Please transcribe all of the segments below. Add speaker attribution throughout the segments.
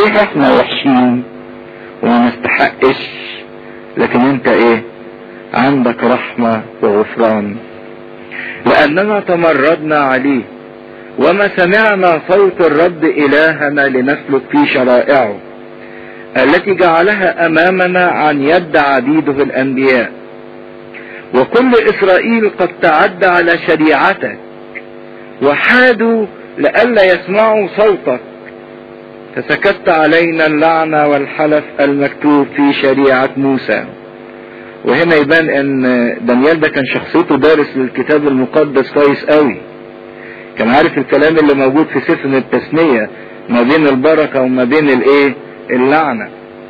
Speaker 1: صحيح احنا وحشين وما نستحقش، لكن انت ايه؟ عندك رحمة وغفران، لاننا تمردنا عليه وما سمعنا صوت الرب الهنا لنسلك في شرائعه التي جعلها امامنا عن يد عبيده الانبياء. وكل اسرائيل قد تعدى على شريعتك وحادوا لئلا يسمعوا صوتك، فسكت علينا اللعنة والحلف المكتوب في شريعة موسى. وهنا يبان ان دانيال ده كان شخصيته دارس للكتاب المقدس كويس قوي، كان عارف الكلام اللي موجود في سفر التثنية ما بين البركة وما بين الايه؟ اللعنة.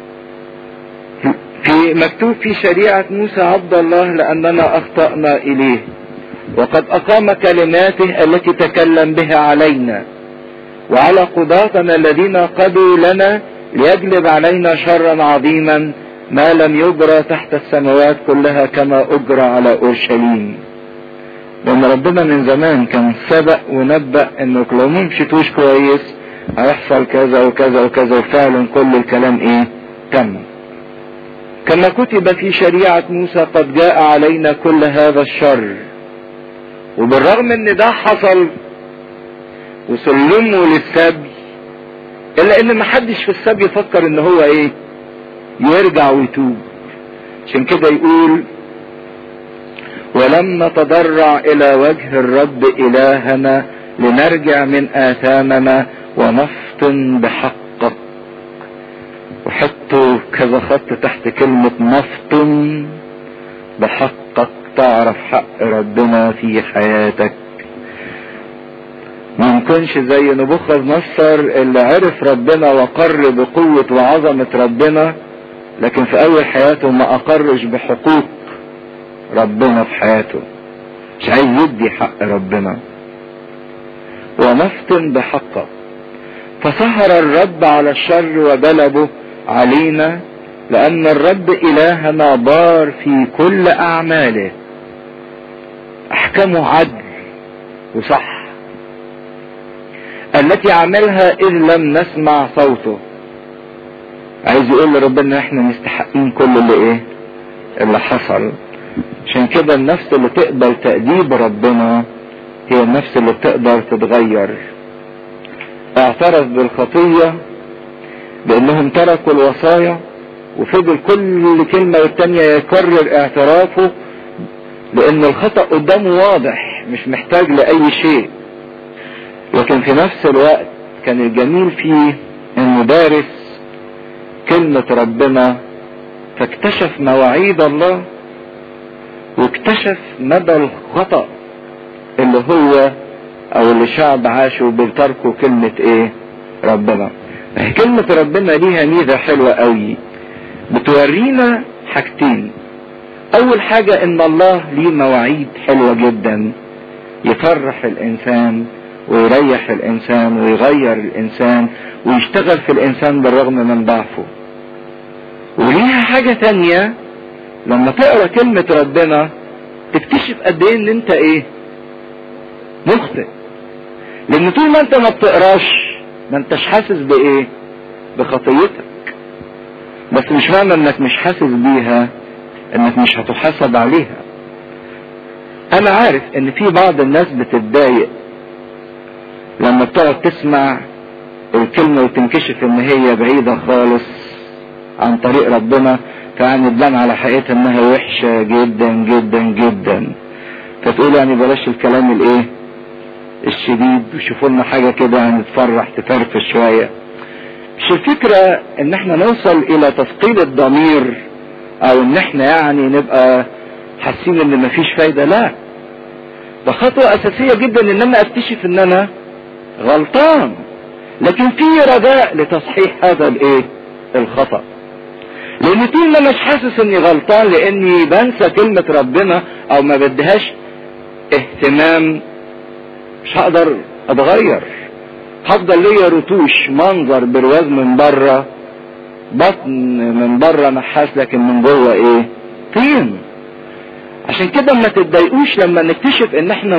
Speaker 1: في مكتوب في شريعة موسى عبد الله لأننا أخطأنا إليه، وقد أقام كلماته التي تكلم بها علينا وعلى قضاتنا الذين قضوا لنا ليجلب علينا شرا عظيما ما لم يجرى تحت السماوات كلها كما أجرى على أورشليم. لأن ربنا من زمان كان سبق ونبأ إنك لو ممشيتوش كويس هيحصل كذا وكذا وكذا، وفعلا كل الكلام ايه؟ تم. كما كتب في شريعة موسى قد جاء علينا كل هذا الشر، وبالرغم ان ده حصل وسلموا للسبي، الا ان محدش في السبي يفكر ان هو ايه؟ يرجع ويتوب. عشان كده يقول ولم نتضرع الى وجه الرب الهنا لنرجع من آثامنا ونفطن بحقك. وحطوا كذا خط تحت كلمة نفطن بحقك، تعرف حق ربنا في حياتك. ما نكونش زي نبوخذ نصر اللي عرف ربنا وقر بقوة وعظمة ربنا، لكن في اول حياته ما اقرش بحقوق ربنا في حياته، مش عايز يدي حق ربنا. ونفطن بحقه، فسهر الرب على الشر وغلبه علينا، لأن الرب إلهنا بار في كل أعماله، أحكامه عدل وصح التي عملها إذ لم نسمع صوته. عايز يقول لربنا احنا مستحقين كل اللي حصل. عشان كده النفس اللي تقبل تأديب ربنا هي النفس اللي بتقدر تتغير. اعترف بالخطية بانهم تركوا الوصايا، وفضل كل كلمة والتانية يكرر اعترافه لان الخطأ قدامه واضح مش محتاج لأي شيء. لكن في نفس الوقت كان الجميل فيه انه دارس كلمة ربنا، فاكتشف مواعيد الله واكتشف مدى الخطأ اللي هو او اللي شعب عاشوا بتركوا كلمة ربنا. كلمة ربنا ليها ميزة حلوة قوي، بتورينا حاجتين. اول حاجة ان الله ليه مواعيد حلوة جدا يفرح الانسان ويريح الانسان ويغير الانسان ويشتغل في الانسان بالرغم من ضعفه. وليها حاجة تانية، لما تقرأ كلمة ربنا تكتشف قد ايه ان انت مخطئ. لان طول ما انت ما بتقراش ما انتش حاسس بخطيتك. بس مش معنى انك مش حاسس بيها انك مش هتحاسب عليها. انا عارف ان في بعض الناس بتتضايق لما بتقعد تسمع الكلمة وتنكشف ان هي بعيدة خالص عن طريق ربنا، فيعني تبان على حقيقتها انها وحشة جدا جدا جدا، فتقول يعني بلاش الكلام الشديد وشوفوا لنا حاجة كده يعني تفرح تفرفش شوية. مش الفكرة ان احنا نوصل الى تثقيل الضمير او ان احنا يعني نبقى حاسين ان مفيش فايدة، لا، ده خطوة اساسية جدا ان انا اكتشف ان انا غلطان، لكن في رجاء لتصحيح هذا الخطأ. لان طول ما مش حاسس اني غلطان لاني بنسى كلمة ربنا او ما بديهاش اهتمام، مش هقدر اتغير. هفضل ليا رتوش، منظر برواز من بره، بطن من بره نحاس لكن من جوه طين. عشان كده ما تتضايقوش لما نكتشف ان احنا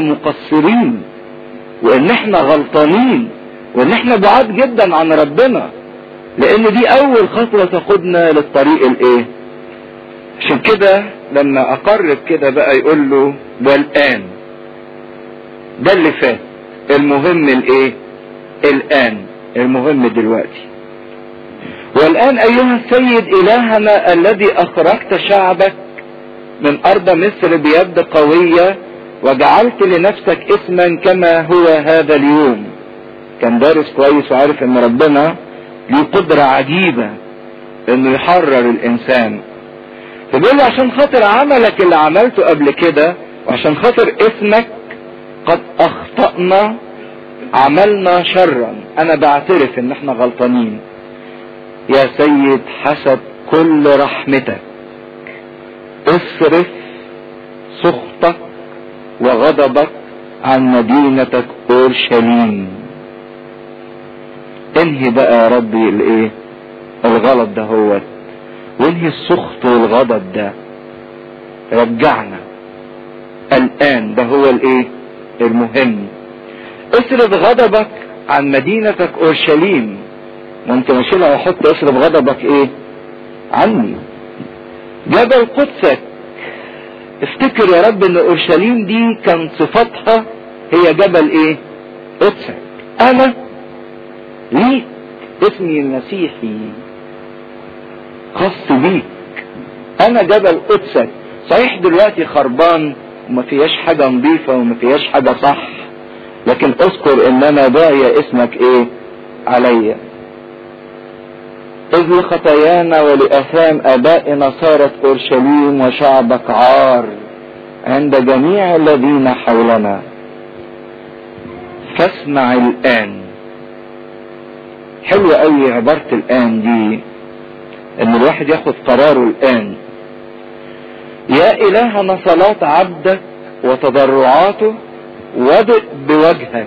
Speaker 1: مقصرين وان احنا غلطانين وان احنا بعاد جدا عن ربنا. لان دي اول خطوة تاخدنا للطريق الايه. عشان كده لما اقرب كده بقى يقول له والان، ده اللي فات، المهم الايه الان، المهم دلوقتي. والان ايها السيد الهنا الذي اخرجت شعبك من ارض مصر بيد قوية وجعلت لنفسك اسما كما هو هذا اليوم. كان دارس كويس وعارف ان ربنا له قدرة عجيبة انه يحرر الانسان. فبيقول له عشان خاطر عملك اللي عملته قبل كده وعشان خاطر اسمك قد اخطأنا عملنا شرا، انا بعترف ان احنا غلطانين يا سيد حسب كل رحمتك اصرف سخطك وغضبك عن مدينتك اورشليم. انهي بقى يا ربي الايه الغلط ده هو، وانهي السخط والغضب ده، رجعنا الان، ده هو الايه المهم. اصرف غضبك عن مدينتك اورشليم. ممكن اشيلها واحط اصرف غضبك ايه عني. جبل قدسك، افتكر يا رب ان اورشليم دي كان صفتها هي جبل ايه قدسك. انا ليك اسمي المسيحي خاص بيك، انا جبل قدسك. صحيح دلوقتي خربان وما فيهاش حاجة نظيفة وما فيهاش حاجة صح، لكن اذكر ان انا داعي اسمك ايه عليا. اذ لخطايانا ولاثام ابائنا صارت اورشليم وشعبك عار عند جميع الذين حولنا، فاسمع الان. حلوة قوي عبارة الان دي، ان الواحد ياخد قراره الان. يا الهنا صلاة عبدك وتضرعاته وادق بوجهك،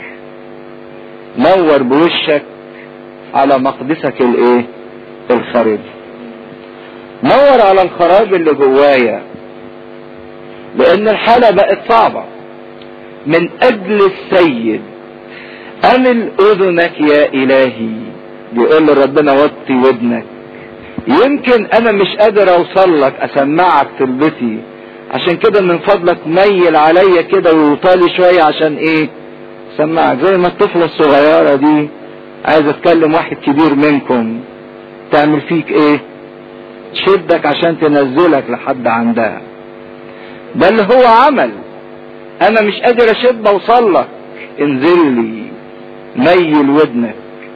Speaker 1: نور بوشك على مقدسك الايه الخارجي، نور على الخراب اللي جوايا، لان الحالة بقت صعبة. من اجل السيد امل اذنك يا الهي، بيقول ربنا وطي ودنك. يمكن انا مش قادر اوصل لك اسمعك طلبتي، عشان كده من فضلك ميل عليا كده وطالي شوية عشان ايه سمعك. زي ما الطفلة الصغيرة دي عايز اتكلم واحد كبير منكم تعمل فيك ايه، تشدك عشان تنزلك لحد عندها. ده اللي هو عمل. انا مش قادر اشد اوصل لك، انزل لي، ميل ودنك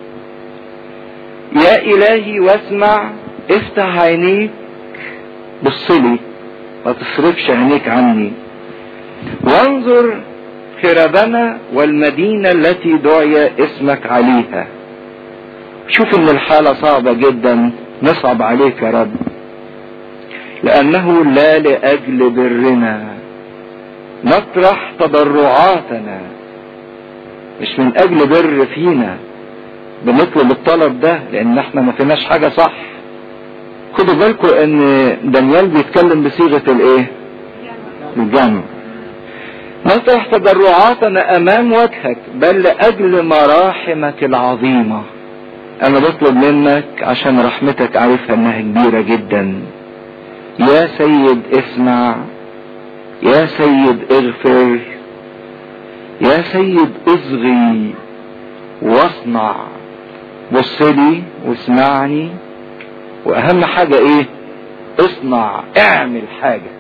Speaker 1: يا الهي واسمع. افتح عينيك بصلي، ما تصرفش عينيك عني، وانظر خربنا والمدينة التي دعي اسمك عليها. شوف ان الحالة صعبة جدا، نصعب عليك يا رب، لانه لا لاجل برنا نطرح تضرعاتنا، مش من اجل بر فينا بنطلب الطلب ده، لان احنا ما فيناش حاجة صح. خدوا بالكم ان دانيال بيتكلم بصيغة الايه الجمع. نطرح تضرعاتنا امام وجهك بل لاجل مراحمك العظيمة. انا بطلب منك عشان رحمتك عارفها انها كبيرة جدا. يا سيد اسمع، يا سيد اغفر، يا سيد اصغي واصنع. بصلي واسمعني، واهم حاجة ايه اصنع، اعمل حاجة،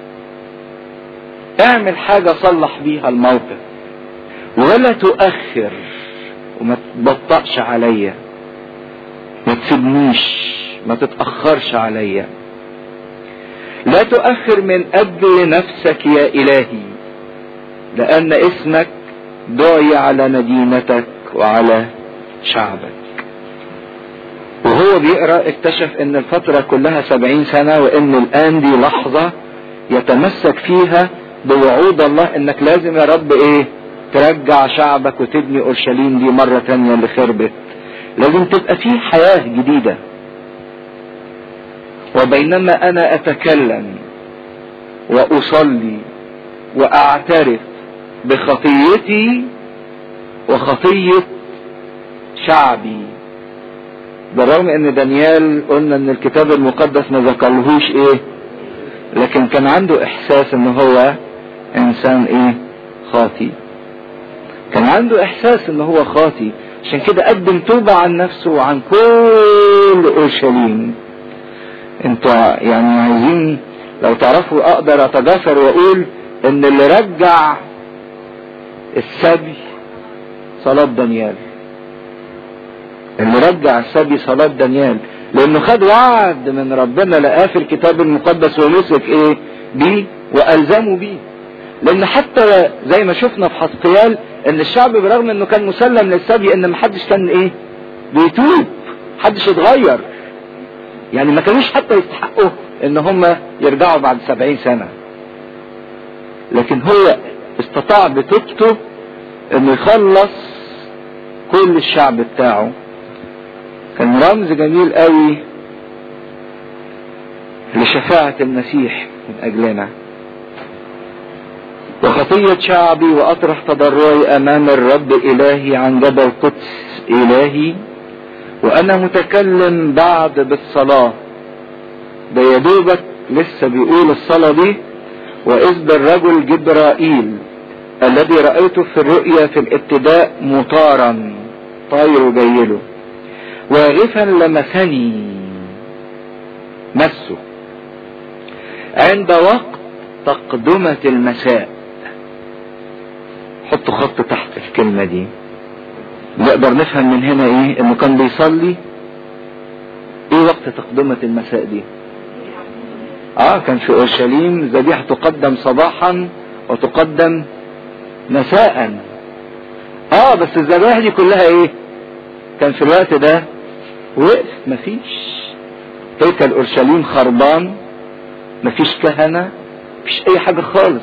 Speaker 1: اعمل حاجة صلح بيها الموقف، ولا تؤخر وما تبطأش عليا، ما تسيبنيش، ما تتأخرش عليا. لا تؤخر من اجل نفسك يا الهي، لان اسمك دعي على مدينتك وعلى شعبك. وهو بيقرأ اكتشف ان الفترة كلها 70 سنة، وان الان دي لحظة يتمسك فيها بوعود الله انك لازم يا رب ايه ترجع شعبك وتبني اورشليم دي مرة تانية اللي خربت. لازم تبقى فيه حياة جديدة. وبينما انا اتكلم واصلي واعترف بخطيتي وخطية شعبي بالرغم ان دانيال قلنا ان الكتاب المقدس ما ذكرلهوش ايه، لكن كان عنده احساس ان هو انسان ايه، خاطي. كان عنده احساس ان هو خاطي، عشان كده قدم توبة عن نفسه وعن كل اورشليم. انتوا يعني عايزين لو تعرفوا اقدر اتجاسر واقول ان اللي رجع السبي صلاة دانيال، اللي رجع السبي صلاة دانيال، لانه خد وعد من ربنا لقاه في الكتاب المقدس ومسك ايه بيه والزمه بيه. لان حتى زي ما شفنا في حزقيال ان الشعب برغم انه كان مسلم للسبي ان محدش كان ايه بيتوب، محدش اتغير، يعني ما كانوش حتى يستحقوا ان هم يرجعوا بعد 70 سنة، لكن هو استطاع بتوبته انه يخلص كل الشعب بتاعه. كان رمز جميل قوي لشفاعة المسيح من اجلنا. وخطية شعبي واطرح تضرعي امام الرب الهي عن جبل قدس الهي، وانا متكلم بعد بالصلاة. ده يدوبك لسه بيقول الصلاة دي، واذ بالرجل جبرائيل الذي رأيته في الرؤيا في الابتداء مطارا طاير جيله، واغفا لمسني مسه عند وقت تقدمة المساء. حطوا خط تحت الكلمة دي، نقدر نفهم من هنا ايه، انه كان بيصلي. ايه وقت تقدمة المساء دي؟ كان في اورشليم ذبيحة تقدم صباحا وتقدم مساء. بس الذبائح دي كلها ايه كان في الوقت ده وقف، مفيش هيكل اورشليم خربان، مفيش كهنة، مفيش اي حاجة خالص،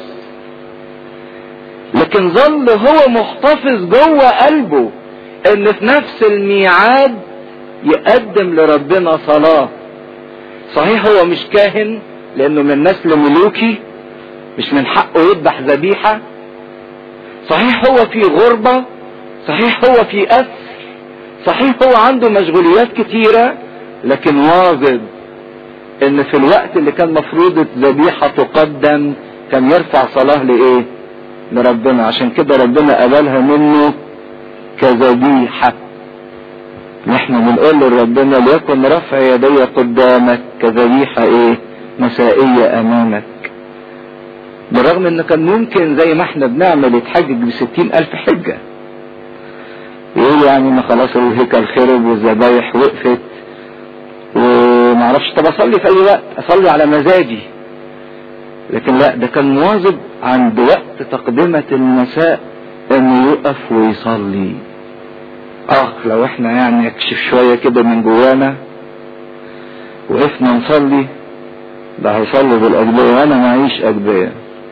Speaker 1: لكن ظل هو محتفظ جوه قلبه ان في نفس الميعاد يقدم لربنا صلاة. صحيح هو مش كاهن لانه من نسل ملوكي، مش من حقه يذبح ذبيحة، صحيح هو في غربة، صحيح هو في أسر، صحيح هو عنده مشغوليات كتيرة، لكن واظب ان في الوقت اللي كان مفروض الذبيحة تقدم كان يرفع صلاة لايه؟ لربنا. عشان كده ربنا قبلها منه كذبيحة. نحن بنقول لربنا ليكن رفع يدي قدامك كذبيحة ايه؟ مسائية امامك. بالرغم ان كان ممكن زي ما احنا بنعمل يتحجج ب60,000 حجة، يقول يعني ما خلاص الهيكل خرب والذبايح وقفت ومعرفش، طب اصلي في اي وقت، اصلي على مزاجي. لكن لا، ده كان مواظب عند وقت تقدمة المساء انه يقف ويصلي. لو احنا يعني نكشف شوية كده من جوانا وقفنا نصلي، ده هيصلي بالاجبية وانا معيش اجبية،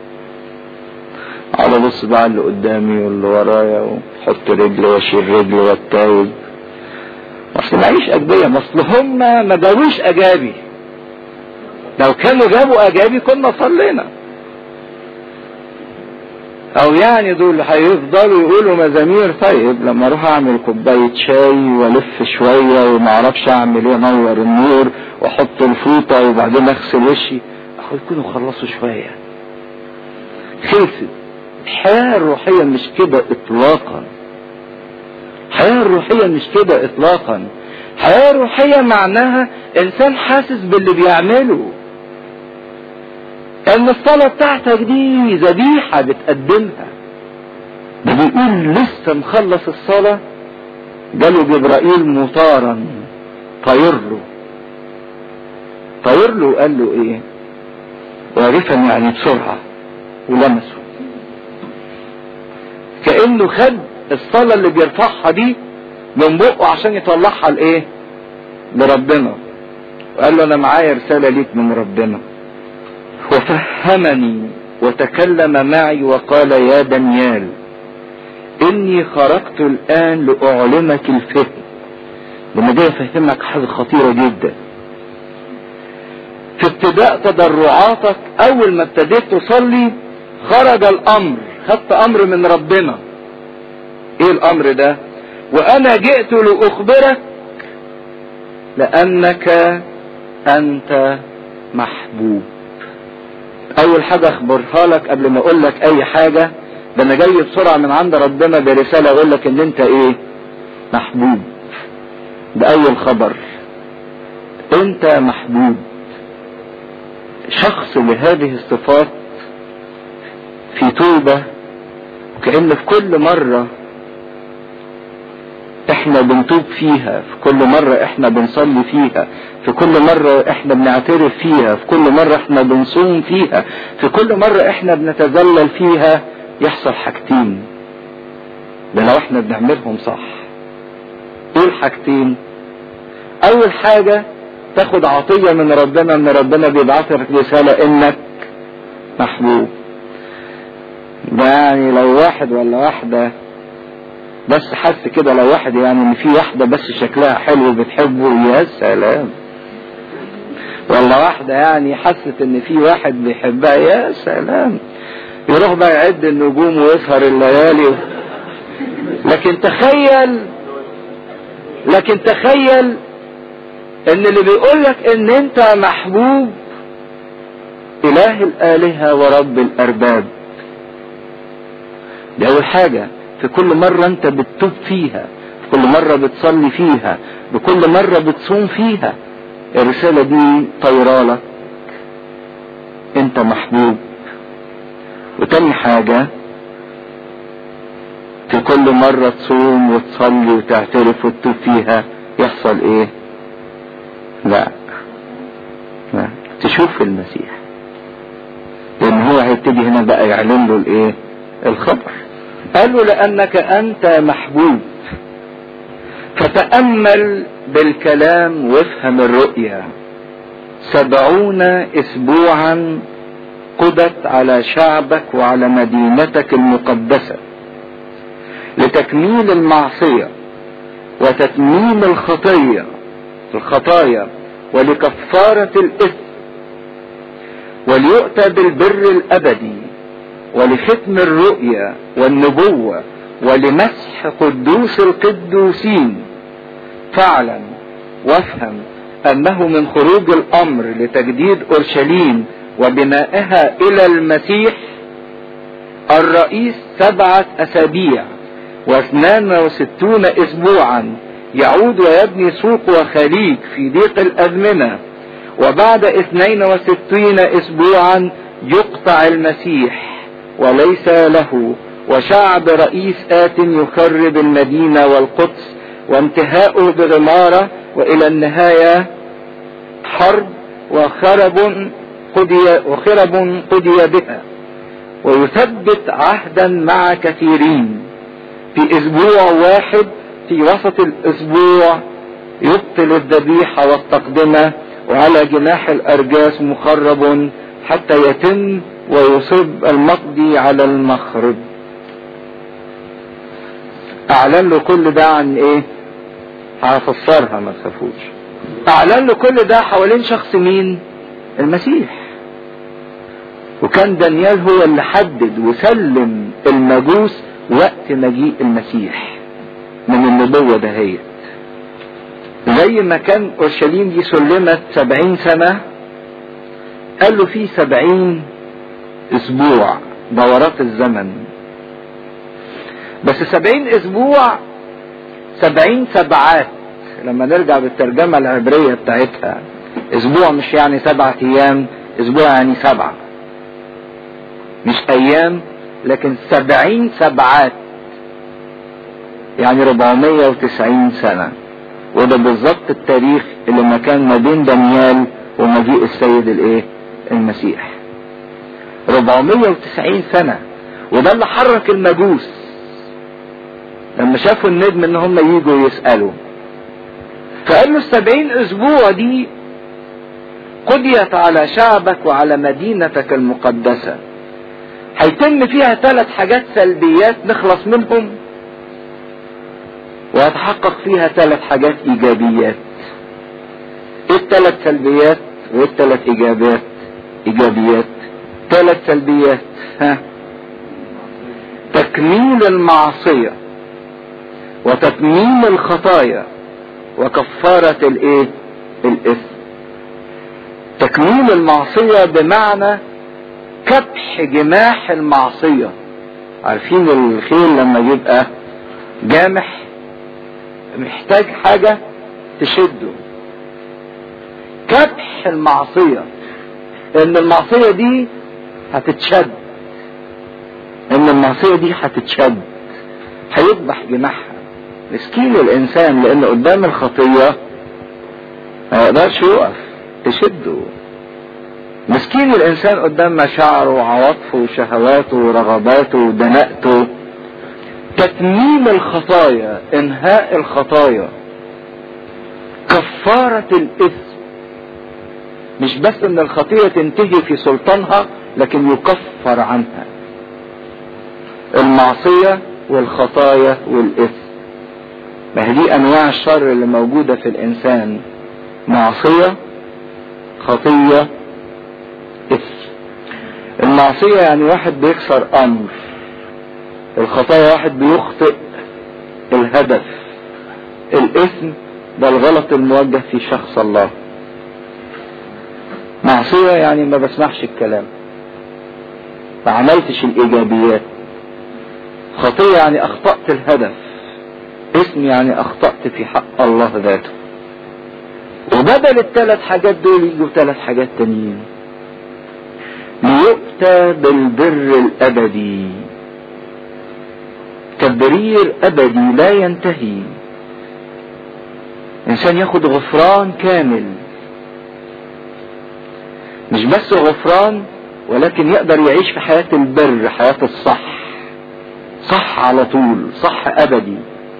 Speaker 1: على بص بقى اللي قدامي واللي ورايا وحط رجل واشيل رجل واتاوب، اصل معيش اجبية. اصل هم ما جابوش اجابي، لو كانوا جابوا اجابي كنا صلينا. او يعني دول هيفضلوا يقولوا مزامير، طيب لما اروح اعمل كوباية شاي والف شوية ومعرفش اعمل ايه، انور النور واحط الفوطة وبعدين اغسل وشي، يكونوا خلصوا شوية. خلصت. الحياة الروحية مش كده اطلاقا. الحياة الروحية مش كده اطلاقا. الحياة الروحية معناها انسان حاسس باللي بيعمله، ان الصلاة بتاعتك دي ذبيحة بتقدمها. ده بيقول لسه مخلص الصلاة جاله جبرائيل مطارا طير له وقال له ايه؟ وعرفا يعني بسرعة ولمسه، كأنه خد الصلاة اللي بيرفعها دي من بقه عشان يطلعها لايه؟ لربنا. وقال له انا معايا رسالة ليك من ربنا. وفهمني وتكلم معي وقال يا دانيال اني خرجت الان لاعلمك الفهم. لما جاي افهمك حاجة خطيرة جدا. في ابتداء تضرعاتك اول ما ابتديت تصلي خرج الامر، خدت امر من ربنا. ايه الامر ده؟ وانا جئت لاخبرك لأنك أنت محبوب. أول حاجة أخبرها لك قبل ما أقول لك أي حاجة، ده أنا جاي بسرعة من عند ربنا برسالة أقول لك إن أنت إيه؟ محبوب. ده أول خبر، أنت محبوب. شخص بهذه الصفات في توبة، كأن في كل مرة احنا بنتوب فيها، في كل مرة احنا بنصلي فيها، في كل مرة احنا بنعترف فيها، في كل مرة احنا بنصوم فيها، في كل مرة احنا بنتذلل فيها، يحصل حاجتين. ده لو احنا بنعملهم صح. ايه الحاجتين؟ اول حاجة تاخد عطية من ربنا، ان ربنا بيبعثلك رسالة انك محبوب. ده يعني لو واحد ولا واحدة بس حس كده، لو واحد يعني ان في واحدة بس شكلها حلو بتحبه، يا سلام. ولا واحدة يعني حست ان في واحد بيحبها، يا سلام. يروح بقى يعد النجوم ويسهر الليالي. لكن تخيل ان اللي بيقولك ان انت محبوب اله الالهة ورب الارباب. دي اول حاجة. في كل مرة انت بتتوب فيها، في كل مرة بتصلي فيها، بكل مرة بتصوم فيها، الرسالة دي طيرالك انت محبوب. وتاني حاجة، في كل مرة تصوم وتصلي وتعترف وتتوب فيها يحصل ايه؟ لا تشوف المسيح، لان هو هيبتدي هنا بقى يعلن له الايه؟ الخبر. قال له لانك انت محبوب، فتأمل بالكلام وافهم الرؤيا. 70 اسبوعا قضت على شعبك وعلى مدينتك المقدسة لتكميل المعصية وتتميم الخطايا ولكفارة الإثم، وليؤتى بالبر الأبدي، ولختم الرؤيا والنبوة، ولمسح قدوس القدوسين. فاعلم وافهم أنه من خروج الأمر لتجديد أورشليم وبنائها إلى المسيح الرئيس 7 أسابيع و62 أسبوعا يعود ويبني سوق وخليج في ضيق الأزمنة، وبعد 62 أسبوعا يقطع المسيح وليس له، وشعب رئيس آت يخرب المدينة والقدس، وانتهاؤه بغمارة، وإلى النهاية حرب وخرب قضي بها، ويثبت عهدا مع كثيرين. في أسبوع واحد في وسط الأسبوع يبطل الذبيحة والتقدمة، وعلى جناح الأرجاس مخرب حتى يتم ويصب المقضي على المخرب. أعلن له كل ده عن إيه؟ هفسرها ما تخافوش. أعلن له كل ده حوالين شخص مين؟ المسيح. وكان دانيال هو اللي حدد وسلم المجوس وقت مجيء المسيح من النبوة دهيت. زي ما كان أورشليم دي سلمت 70 سنة، قال له في 70 أسبوع دورات الزمن، بس 70 أسبوع 70 سبعات. لما نرجع بالترجمة العبرية بتاعتها، أسبوع مش يعني 7 أيام، أسبوع يعني 7، مش أيام، لكن 70 سبعات يعني 490 سنة. وده بالظبط التاريخ اللي ما كان ما بين دانيال ومجيء السيد الايه؟ المسيح. 490 سنة. وده اللي حرك المجوس لما شافوا النجم ان هم ييجوا يسألوا، فقال له 70 اسبوع دي قضيت على شعبك وعلى مدينتك المقدسة، هيتم فيها 3 حاجات سلبيات نخلص منهم، ويتحقق فيها 3 حاجات ايجابيات. ايه ال3 سلبيات وايه ال3 ايجابيات؟ 3 سلبيات، تكميل المعصية وتتميم الخطايا وكفارة الايه؟ الإثم. تكميل المعصية بمعنى كبح جماح المعصية. عارفين الخيل لما يبقى جامح محتاج حاجة تشده. كبح المعصية ان المعصية دي هتتشد، ان المعصية دي هتتشد، هيذبح جماحها. مسكين الانسان لان قدام الخطية ما يقدرش يقف تشده. مسكين الانسان قدام مشاعره وعواطفه وشهواته ورغباته ودناءته. تتميم الخطايا، انهاء الخطايا، كفارة الاثم. مش بس ان الخطية تنتهي في سلطانها لكن يكفر عنها. المعصية والخطايا والاثم، ما هي دي انواع الشر اللي موجودة في الانسان. معصية، خطية، اثم. المعصية يعني واحد بيكسر امر، الخطايا واحد بيخطئ الهدف، الاثم ده الغلط الموجه في شخص الله. معصية يعني ما بسمعش الكلام، ما عملتش الايجابيات. خطية يعني اخطأت الهدف، اثم يعني اخطأت في حق الله ذاته. وبدل الثلاث حاجات دول يجوا ثلاث حاجات تانيين. ليؤتى بالبر الابدي، تبرير ابدي لا ينتهي. انسان ياخد غفران كامل، مش بس غفران ولكن يقدر يعيش في حياة البر، حياة الصح، صح على طول، صح ابدي.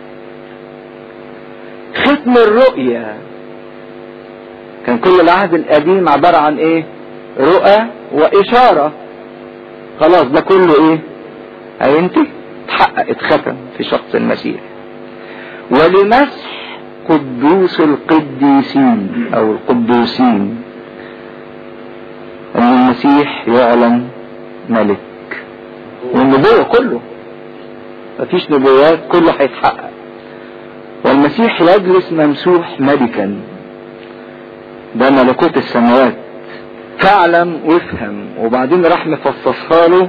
Speaker 1: ختم الرؤية، كان كل العهد القديم عبارة عن ايه؟ رؤى واشارة. خلاص ده كله ايه؟ هينتهي، اتحقق، اتختم في شخص المسيح. ولمسح قدوس القديسين او القدوسين، ان المسيح يعلن ملك. والنبوة كله، مفيش نبوات، كله هيتحقق. والمسيح يجلس ممسوح ملكا، ده ملكوت السماوات. فاعلم وافهم. وبعدين راح مفصصها له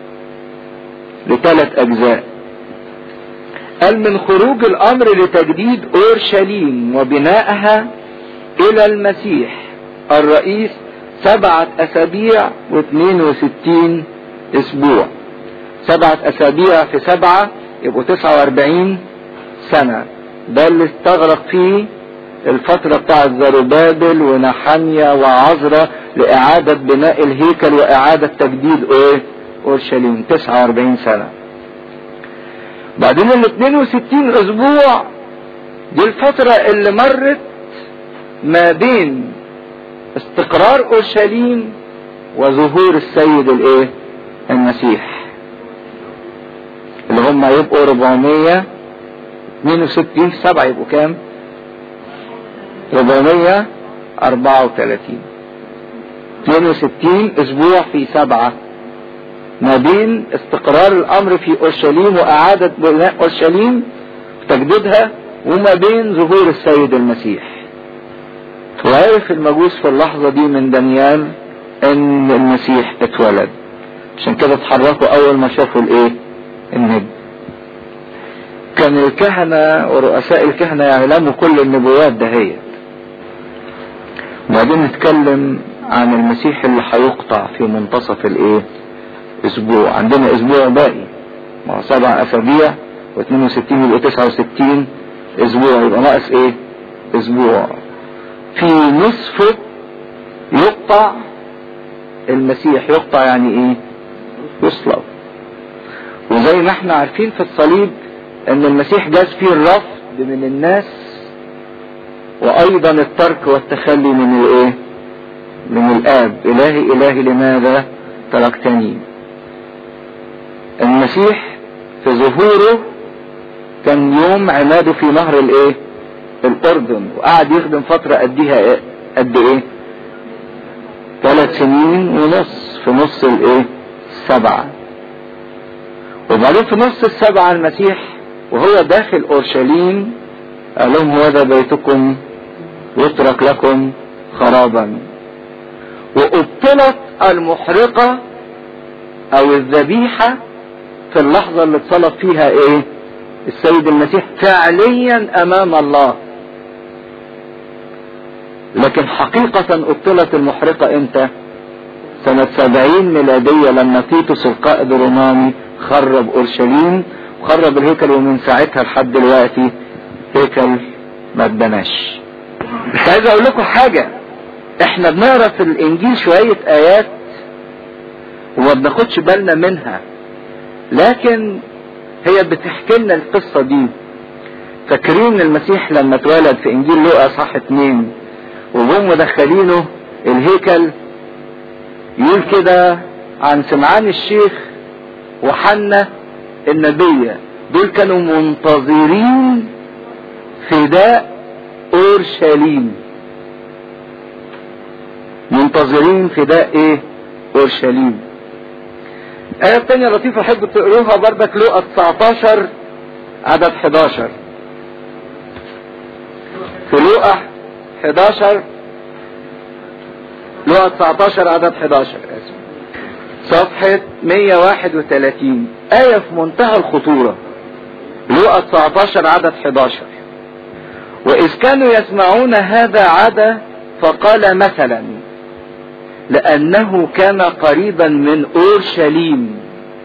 Speaker 1: لثلاث اجزاء. قال من خروج الامر لتجديد اورشليم وبنائها الى المسيح الرئيس 7 أسابيع و62 اسبوع. 7 أسابيع في 7 يبقوا 49 سنة. ده اللي استغرق فيه الفترة بتاعت زروبابل ونحانيا وعزرا لإعادة بناء الهيكل وإعادة تجديد اورشليم، 49 سنة. بعدين ال 62 اسبوع دي الفترة اللي مرت ما بين استقرار اورشليم وظهور السيد المسيح، اللي هم يبقوا 462 في 7 يبقوا كام؟ 434. 62 اسبوع في 7 ما بين استقرار الامر في اورشليم واعادة بناء اورشليم وتجديدها، وما بين ظهور السيد المسيح. وعرف المجوس في اللحظة دي من دانيال ان المسيح اتولد، عشان كده اتحركوا اول ما شافوا النجم. كان الكهنة ورؤساء الكهنة يعلموا كل النبوات دهيت. وبعدين نتكلم عن المسيح اللي هيقطع في منتصف اسبوع. عندنا اسبوع باقي، مع 7 اسابيع و62 يبقوا 69 اسبوع، يبقى ناقص اسبوع. في نصفه يقطع المسيح. يقطع يعني يصلب. وزي ما احنا عارفين في الصليب ان المسيح جاز فيه الرفض من الناس، وايضا الترك والتخلي من الاب. الهي الهي لماذا تركتني. المسيح في ظهوره كان يوم عماده في نهر الاردن، وقعد يخدم فترة قد 3 سنين ونص، في نص 7. وبعدين في نص 7 المسيح وهو داخل اورشليم قال لهم هو ده بيتكم يترك لكم خرابا. وابطلت المحرقة او الذبيحة في اللحظة اللي اتصلب فيها ايه؟ السيد المسيح فعليا امام الله. لكن حقيقة ابطلت المحرقة امتى؟ سنة 70 ميلادية لما تيتوس القائد الروماني خرب اورشليم وخرب الهيكل، ومن ساعتها لحد دلوقتي هيكل ما اتبناش. بس عايز اقول لكم حاجة، احنا بنقرا في الانجيل شوية ايات وما بناخدش بالنا منها، لكن هي بتحكي لنا القصة دي. فاكرين المسيح لما اتولد في انجيل لوقا اصحاح 2 وهم مدخلينه الهيكل، يقول كده عن سمعان الشيخ وحنا النبية، دول كانوا منتظرين فداء اورشليم. منتظرين فداء ايه؟ اورشليم. آية تانية لطيفة احب تقروها بردك، لوقا 19 عدد 11. في لوقا 11 لوقا 19 عدد 11 صفحة 131، آية في منتهى الخطورة. لوقا 19 عدد 11: وإذ كانوا يسمعون هذا عدا فقال مثلا، لأنه كان قريبا من أورشليم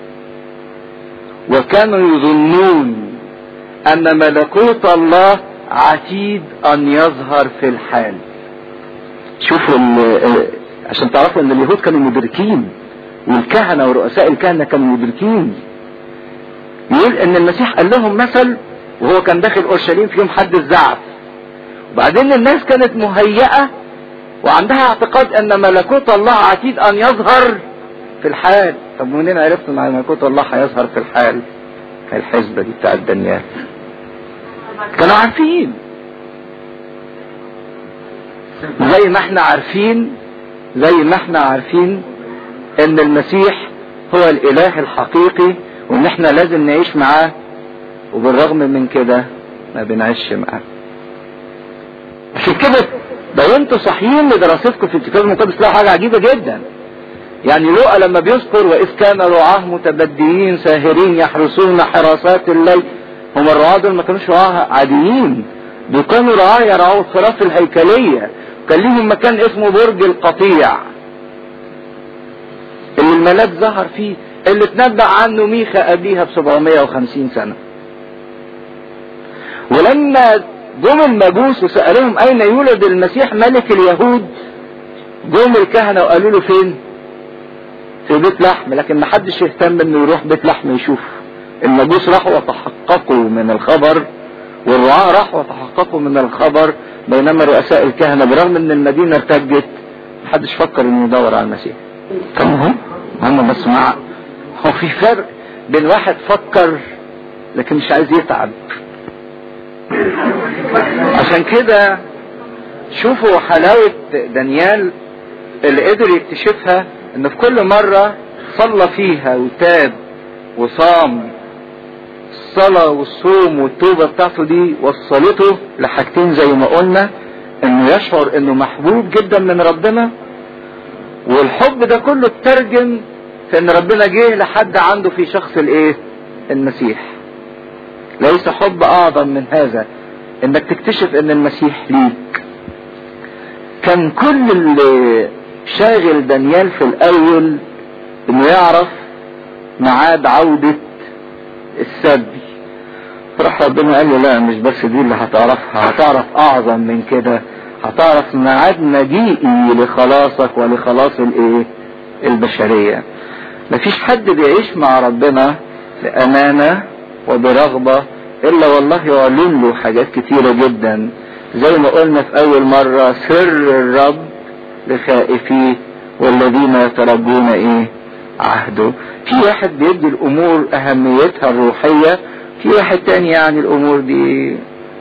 Speaker 1: وكانوا يظنون أن ملكوت الله عتيد أن يظهر في الحال. شوفوا عشان تعرفوا أن اليهود كانوا مدركين، والكهنة ورؤساء الكهنة كانوا مدركين. يقول أن المسيح قال لهم مثل وهو كان داخل أورشليم في يوم حد الزعف، وبعدين الناس كانت مهيئة وعندها اعتقاد ان ملكوت الله عتيد ان يظهر في الحال. طب منين عرفت ان ملكوت الله هيظهر في الحال؟ الحسبة دي بتاعت دانيال، كانوا عارفين. زي ما احنا عارفين ان المسيح هو الاله الحقيقي وان احنا لازم نعيش معاه، وبالرغم من كده ما بنعيش معاه. عشان كده لو انتوا صحيين لدراستكم في الكتاب المقدس تلاقوا حاجه عجيبه جدا. يعني لوقا لما بيذكر واذ كان رعاه متبدلين ساهرين يحرسون حراسات الليل، هم الرعاه دول ما كانوش رعاه عاديين، دول كانوا رعاه يرعوا الخراف الهيكليه، كان ليهم مكان اسمه برج القطيع اللي الملاك ظهر فيه، اللي اتنبأ عنه ميخا قبليها ب750 سنه. ولما جم المجوس وسألوهم اين يولد المسيح ملك اليهود، جم الكهنة وقالوا له فين؟ في بيت لحم. لكن ما حدش يهتم انه يروح بيت لحم يشوف. المجوس راحوا وتحققوا من الخبر، والرعاة راحوا وتحققوا من الخبر، بينما رؤساء الكهنة برغم ان المدينة ارتجت ما حدش فكر انه يدور على المسيح. كانوا هم بس هو في فرق بين واحد فكر لكن مش عايز يتعب. عشان كده شوفوا حلاوة دانيال اللي قدر يكتشفها، ان في كل مرة صلى فيها وتاب وصام، الصلاة والصوم والتوبة بتاعته دي وصلته لحاجتين زي ما قلنا، انه يشعر انه محبوب جدا من ربنا، والحب ده كله اترجم في ان ربنا جه لحد عنده في شخص الايه؟ المسيح. ليس حب اعظم من هذا انك تكتشف ان المسيح ليك. كان كل اللي شاغل دانيال في الاول انه يعرف ميعاد عودة السبي، راح ربنا قال له لا، مش بس دي اللي هتعرفها، هتعرف اعظم من كده، هتعرف ميعاد مجيئي لخلاصك ولخلاص الايه؟ البشرية. مفيش حد بيعيش مع ربنا بأمانة وبرغبة الا والله يعلن له حاجات كتيرة جدا، زي ما قلنا في اول مرة، سر الرب لخائفيه والذين يترجون ايه؟ عهده. في واحد بيدي الامور اهميتها الروحية، في واحد تاني يعني الامور دي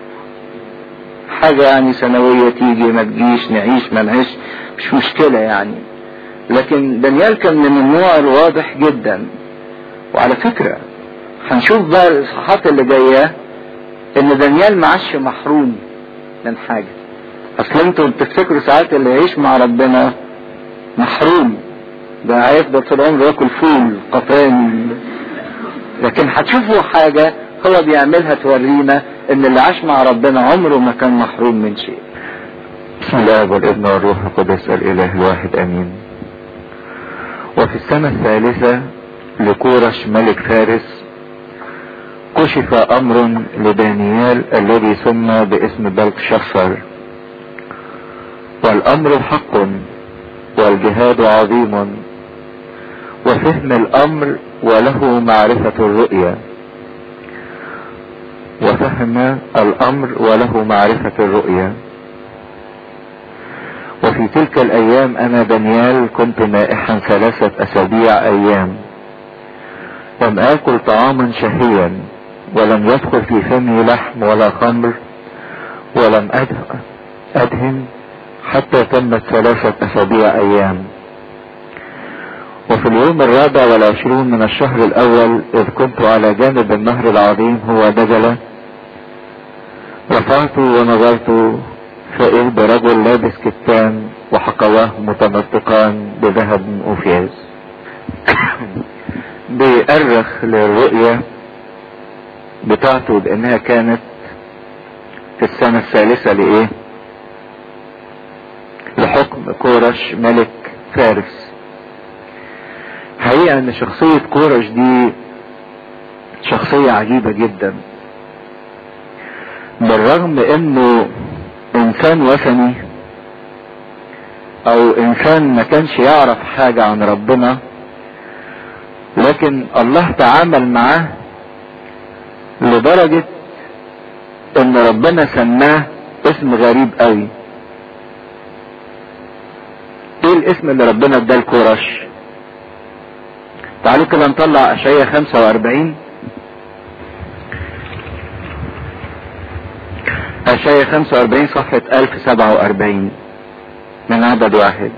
Speaker 1: حاجة يعني سنوية، تيجي ما تجيش، نعيش ما نعيش مش مشكلة يعني. لكن دانيال كان من النوع الواضح جدا. وعلى فكرة هنشوف بقى الاصحاحات اللي جاية ان دانيال معاش محروم من حاجة. اصل انتوا بتفتكروا ساعات اللي يعيش مع ربنا محروم، ده هيفضل طول عمره ياكل فول قطاني، لكن هتشوفوا حاجة هو بيعملها تورينا ان اللي عاش مع ربنا عمره ما كان محروم من شيء.
Speaker 2: بسم الله والابن والروح القدس الاله الواحد امين. وفي السنة الثالثة لكورش ملك فارس كشف امر لدانيال الذي سمى باسم بلتشفر، والامر حق والجهاد عظيم، وفهم الامر وله معرفة الرؤيا، وفهم الامر وله معرفة الرؤيا. وفي تلك الايام انا دانيال كنت نائحا 3 اسابيع ايام، لم اكل طعاما شهيا، ولم يدخل في فمي لحم ولا خمر، ولم ادهن حتى تمت 3 اسابيع ايام. وفي اليوم 24 من الشهر الاول اذ كنت على جانب النهر العظيم هو دجلة، رفعت ونظرت فإذ برجل لابس كتان وحقواه متنطقان بذهب أوفياز. بيأرخ للرؤية بتاعته بأنها كانت في السنة الثالثة لإيه؟ لحكم كورش ملك فارس. حقيقة ان شخصية كورش دي شخصية عجيبة جدا، بالرغم انه انسان وثني او انسان ما كانش يعرف حاجة عن ربنا، لكن الله تعامل معاه لدرجة ان ربنا سماه اسم غريب قوي. ايه الاسم اللي ربنا اداه لكورش؟ تعالوا كده نطلع اشعياء 45. اشعياء 45 صفحة 1047 من عدد 1.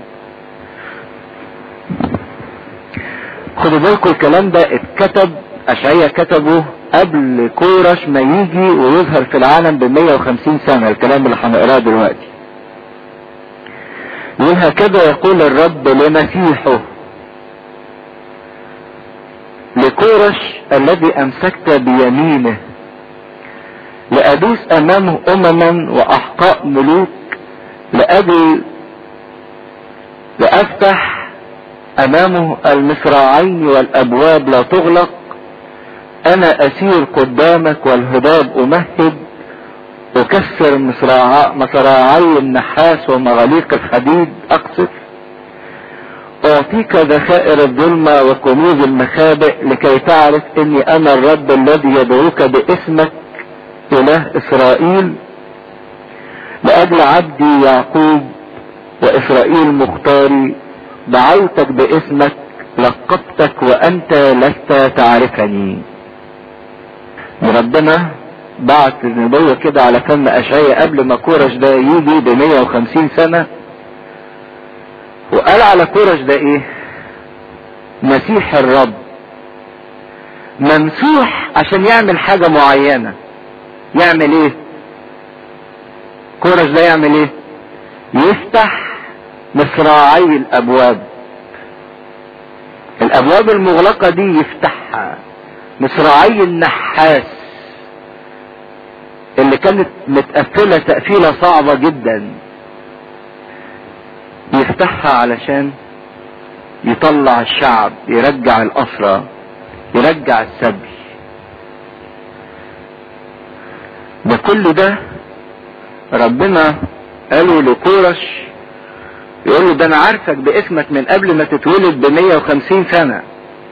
Speaker 2: خدوا بالكم الكلام ده اتكتب، اشعياء كتبه قبل كورش ما يجي ويظهر في العالم ب150 سنة، الكلام اللي هنقراه دلوقتي. يقول هكذا يقول الرب لمسيحه لكورش الذي امسكت بيمينه لأدوس امامه امما واحقاء ملوك، لأجل لأفتح امامه المصراعين والابواب لا تغلق. انا اسير قدامك والهضاب امهد، اكسر مصراعي النحاس ومغاليق الحديد اقصف. اعطيك ذخائر الظلمة وكنوز المخابئ لكي تعرف اني انا الرب الذي يدعوك باسمك اله اسرائيل. لاجل عبدي يعقوب واسرائيل مختاري دعوتك باسمك، لقبتك وانت لست تعرفني. ربنا بعت النبوة كده على فم اشعياء قبل ما كورش ده يجي ب150 سنة، وقال على كورش ده ايه؟ مسيح الرب، ممسوح عشان يعمل حاجة معينة. يعمل ايه كورش ده؟ يعمل ايه؟ يفتح مصراعي الابواب، الابواب المغلقة دي يفتحها. مصراعي النحاس اللي كانت متقفلة تقفيلة صعبة جدا يفتحها علشان يطلع الشعب، يرجع الأسرى، يرجع السبي. ده كل ده ربنا قالوا لكورش، يقول له ده انا عارفك باسمك من قبل ما تتولد ب150 سنة،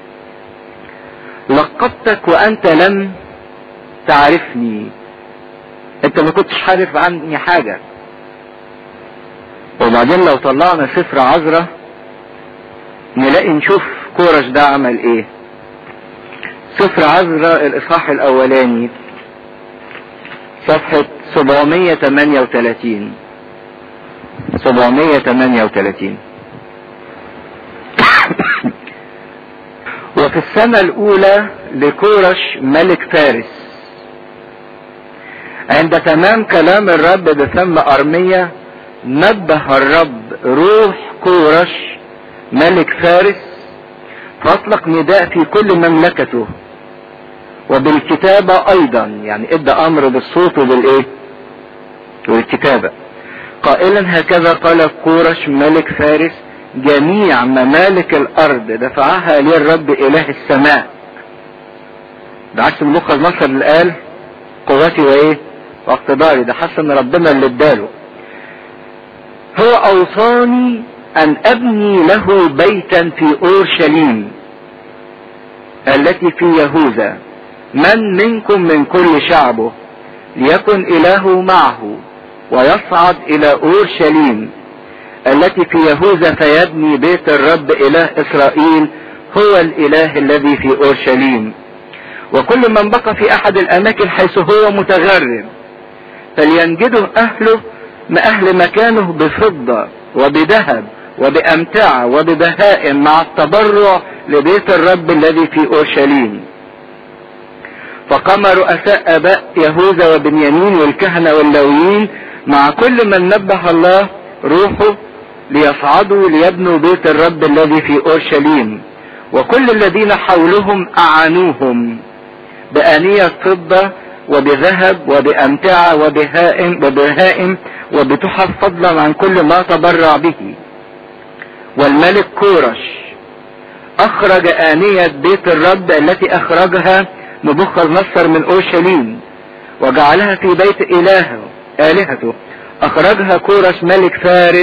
Speaker 2: لقبتك وانت لم تعرفني، انت ما كنتش عارف عني حاجة. وبعدين لو طلعنا سفر عذراء نلاقي نشوف كورش ده عمل ايه. سفر عذراء الاصحاح الاولاني صفحة 738 738. وفي السنة الاولى لكورش ملك فارس، عند تمام كلام الرب بفم ارميا
Speaker 1: نبه الرب روح كورش ملك فارس فاطلق نداء في كل مملكته وبالكتابة ايضا، يعني ادى امر بالصوت وبالايه والكتابة، قائلا هكذا قال كورش ملك فارس جميع ممالك الارض دفعها لي الرب اله السماء. ده عكس ملوك مصر اللي قال قوتي وايه واقتداري، ده حس ان ربنا اللي اداله. هو اوصاني ان ابني له بيتا في اورشليم التي في يهوذا، من منكم من كل شعبه ليكن اله معه ويصعد الى اورشليم التي في يهوذا فيبني بيت الرب اله اسرائيل هو الاله الذي في اورشليم. وكل من بقى في احد الاماكن حيث هو متغرب فلينجده اهل مكانه بفضة وبذهب وبامتعة وببهائم مع التبرع لبيت الرب الذي في اورشليم. فقام رؤساء اباء يهوذا وبنيامين والكهنة واللاويين مع كل من نبه الله روحه ليصعدوا ليبنوا بيت الرب الذي في اورشليم، وكل الذين حولهم اعانوهم بآنية فضة وبذهب وبأمتعة وبهائم وبتحف فضلا عن كل ما تبرع به. والملك كورش اخرج آنية بيت الرب التي اخرجها نبوخذ نصر من اورشليم وجعلها في بيت آلهته، اخرجها كورش ملك فارس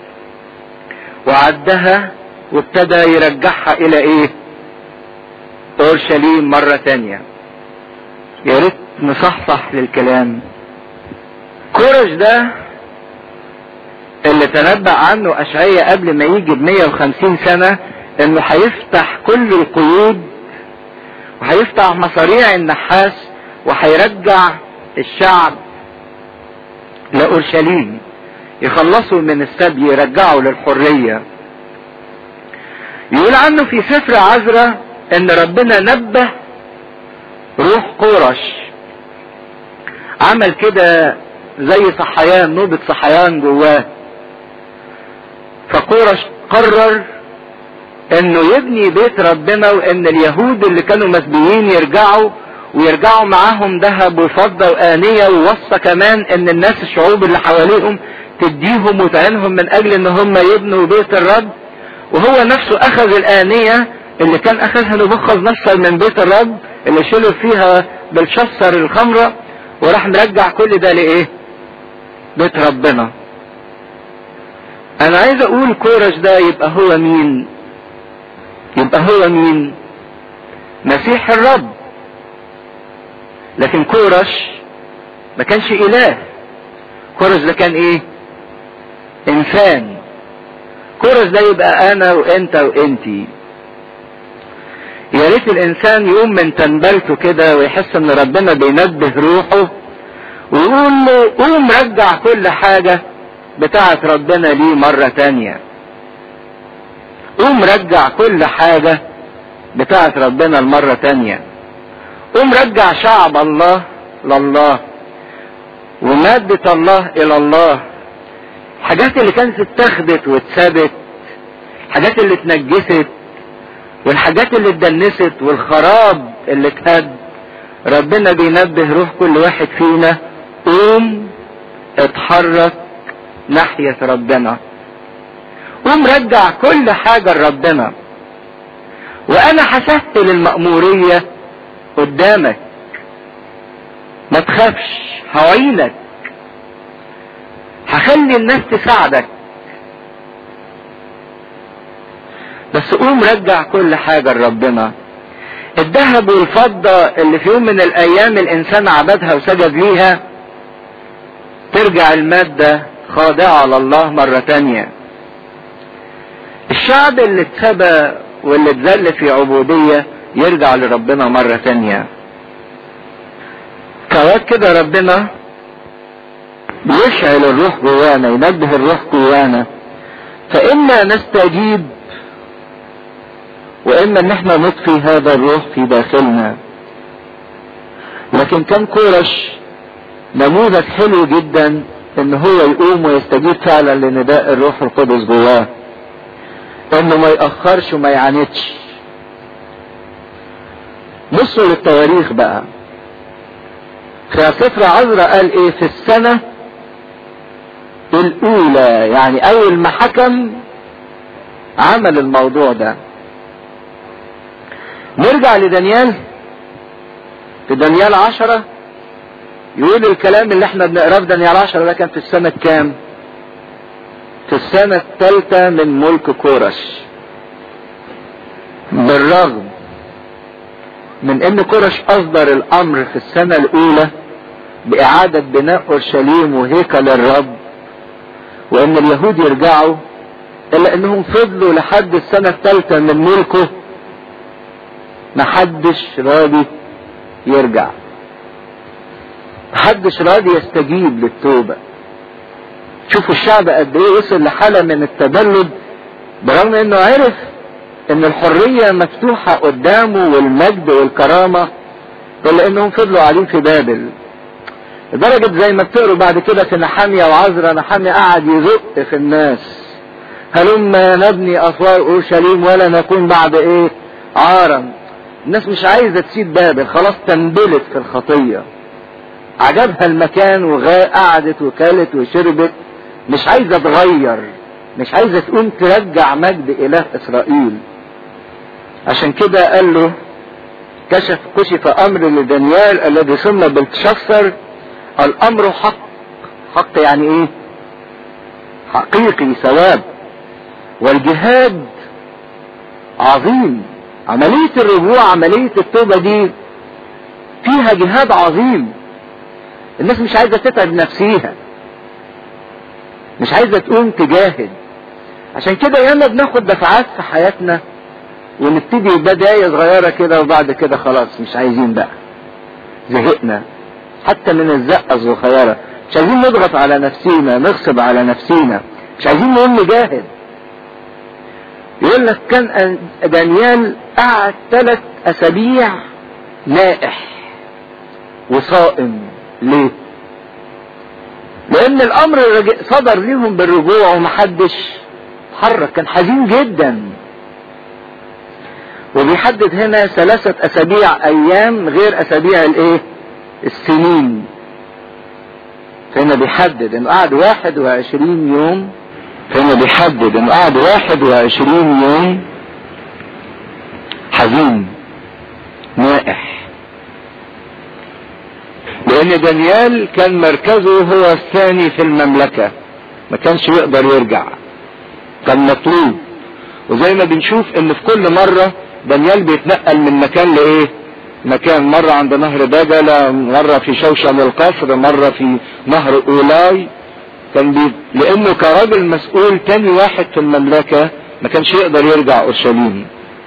Speaker 1: وعدها وابتدى يرجعها الى ايه اورشليم مرة تانية. يا ريت نصحصح للكلام. كورش ده اللي تنبأ عنه اشعياء قبل ما يجي ب150 سنة انه هيفتح كل القيود وهيفتح مصاريع النحاس وهيرجع الشعب لأورشليم، يخلصوا من السبي يرجعوا للحرية. يقول عنه في سفر عزرا ان ربنا نبه روح كورش، عمل كده زي صحيان، نوبة صحيان جواه. فكورش قرر انه يبني بيت ربنا، وان اليهود اللي كانوا مسبيين يرجعوا معاهم ذهب وفضة وآنية، ووصى كمان ان الناس الشعوب اللي حواليهم تديهم وتعينهم من اجل ان هم يبنوا بيت الرب. وهو نفسه اخذ الآنية اللي كان اخذها نبوخذ نصر من بيت الرب اللي شلوا فيها بالشصر الخمرة، وراح مرجع كل ده لايه بيت ربنا. انا عايز اقول كورش ده يبقى هو مين؟ مسيح الرب. لكن كورش ما كانش اله، كورش ده كان ايه انسان. كورش ده يبقى انا وانت وانتي. يا ريت الانسان يقوم من تنبلته كده ويحس ان ربنا بينبه روحه ويقول له قوم رجع كل حاجة بتاعت ربنا ليه مرة تانية. قوم رجع كل حاجة بتاعت ربنا المرة تانية. قوم رجع شعب الله لله ومادة الله الى الله. الحاجات اللي كانت اتخذت واتثبت، الحاجات اللي اتنجست والحاجات اللي اتدنست والخراب اللي اتهد، ربنا بينبه روح كل واحد فينا قوم اتحرك ناحية ربنا، قوم رجع كل حاجة لربنا. وانا هسهل المأمورية قدامك، ما تخافش، هعينك، هخلي الناس تساعدك، بس قوم رجع كل حاجة لربنا. الذهب والفضة اللي في يوم من الايام الانسان عبدها وسجد ليها ترجع المادة خاضعة لله مرة تانية. الشعب اللي اتسبى واللي اتذل في عبودية يرجع لربنا مرة تانية. كوات كده ربنا بيشعل الروح جوانا، ينبه الروح جوانا، فإما نستجيب وإما ان احنا نطفي هذا الروح في داخلنا. لكن كان كورش نموذج حلو جدا
Speaker 2: ان هو يقوم ويستجيب فعلا لنداء الروح القدس جواه، انه ما يأخرش وما يعاندش. بصوا للتواريخ بقى، في سفر عذراء قال ايه؟ في السنة الاولى، يعني اول ما حكم عمل الموضوع ده. نرجع لدانيال، في دانيال 10 يقول الكلام اللي احنا بنقراه في دانيال 10 ده كان في السنة كام؟ في السنة الثالثة من ملك كورش. بالرغم من ان كورش اصدر الامر في السنة الاولى باعادة بناء اورشليم وهيكل الرب وان اليهود يرجعوا، الا انهم فضلوا لحد السنة الثالثة من ملكه محدش راضي يرجع، محدش راضي يستجيب للتوبة. شوفوا الشعب قد ايه وصل لحالة من التبلد، برغم انه عرف ان الحرية مفتوحة قدامه والمجد والكرامة، الا انهم فضلوا قاعدين في بابل. لدرجة زي ما بتقروا بعد كده في نحمية وعزرا، نحمية قعد يزق في الناس: هلما نبني اسوار اورشليم ولا نكون بعد ايه عارا. الناس مش عايزة تسيب بابل، خلاص تنبلت في الخطية، عجبها المكان وقعدت وكلت وشربت، مش عايزة تغير، مش عايزة تقوم ترجع مجد اله اسرائيل. عشان كده قال له كشف امر لدانيال الذي سمى بلتشفر: الامر حق. حق يعني ايه؟ حقيقي، ثواب. والجهاد عظيم. عملية الرجوع، عملية التوبة دي فيها جهاد عظيم. الناس مش عايزة تتعب نفسيها، مش عايزة تقوم تجاهد. عشان كده ياما بناخد دفعات في حياتنا ونبتدي بداية صغيرة كده وبعد كده خلاص مش عايزين بقى، زهقنا حتى من الزقة الصغيرة، مش عايزين نضغط على نفسينا، نغصب على نفسينا، مش عايزين نقوم نجاهد. يقول لك كان دانيال قعد 3 أسابيع نائح وصائم. ليه؟ لان الامر صدر ليهم بالرجوع ومحدش حرك، كان حزين جدا. وبيحدد هنا 3 أسابيع ايام غير اسابيع الايه؟ السنين. فهنا بيحدد انه قعد 21 يوم، فهنا بيحدد انه قعد 21 يوم حزين نائح. لان دانيال كان مركزه هو الثاني في المملكة، ما كانش يقدر يرجع، كان مطلوب. وزي ما بنشوف ان في كل مرة دانيال بيتنقل من مكان لايه؟ مكان. مرة عند نهر دجلة، مرة في شوشن القصر، مرة في نهر اولاي. كان لانه كراجل مسؤول تاني واحد في المملكة ما كانش يقدر يرجع اورشليم،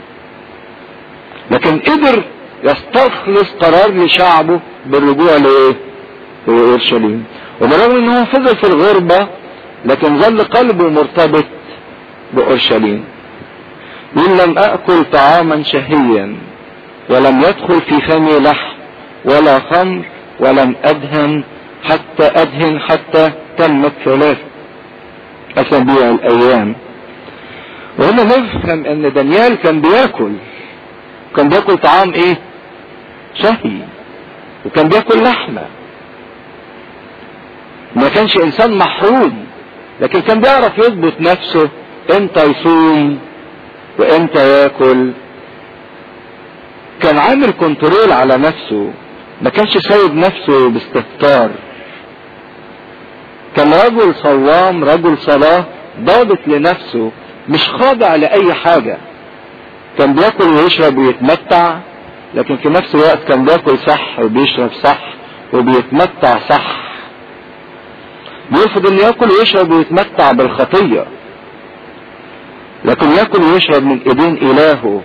Speaker 2: لكن قدر يستخلص قرار لشعبه بالرجوع لايه؟ لاورشليم. وبرغم ان هو فضل في الغربة لكن ظل قلبه مرتبط باورشليم. يقول: لم اكل طعاما شهيا ولم يدخل في فمي لحم ولا خمر ولم ادهن حتى تمت 3 أسابيع الايام. وهنا نفهم ان دانيال كان بياكل طعام ايه؟ شهي، وكان بياكل لحمة. ما كانش انسان محروم، لكن كان بيعرف يضبط نفسه امتى يصوم وامتى ياكل. كان عامل كنترول على نفسه، ما كانش سايب نفسه باستهتار. كان رجل صوام، رجل صلاة، ضابط لنفسه، مش خاضع لأي حاجة. كان بياكل ويشرب ويتمتع، لكن في نفس الوقت كان بياكل صح وبيشرب صح وبيتمتع صح. بيرفض انه ياكل ويشرب ويتمتع بالخطية، لكن ياكل ويشرب من ايدين الهه.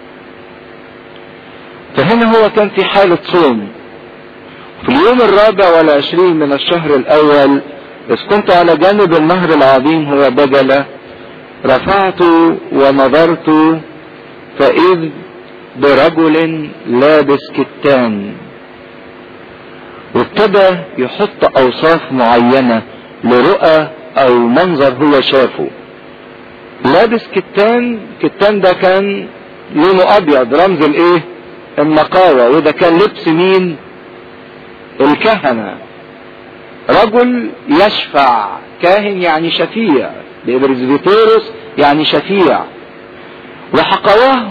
Speaker 2: فهنا هو كان في حالة صوم. في اليوم 24 من الشهر الاول، إذ كنت على جانب النهر العظيم هو دجلة، رفعت ونظرت فإذ برجل لابس كتان. وابتدى يحط أوصاف معينة
Speaker 1: لرؤى او منظر هو شافه. لابس كتان ده كان لونه ابيض رمز الايه؟ النقاوة. وده كان لبس مين؟ الكهنة. رجل يشفع، كاهن يعني شفيع، بإبرزبيتيروس يعني شفيع. وحقواه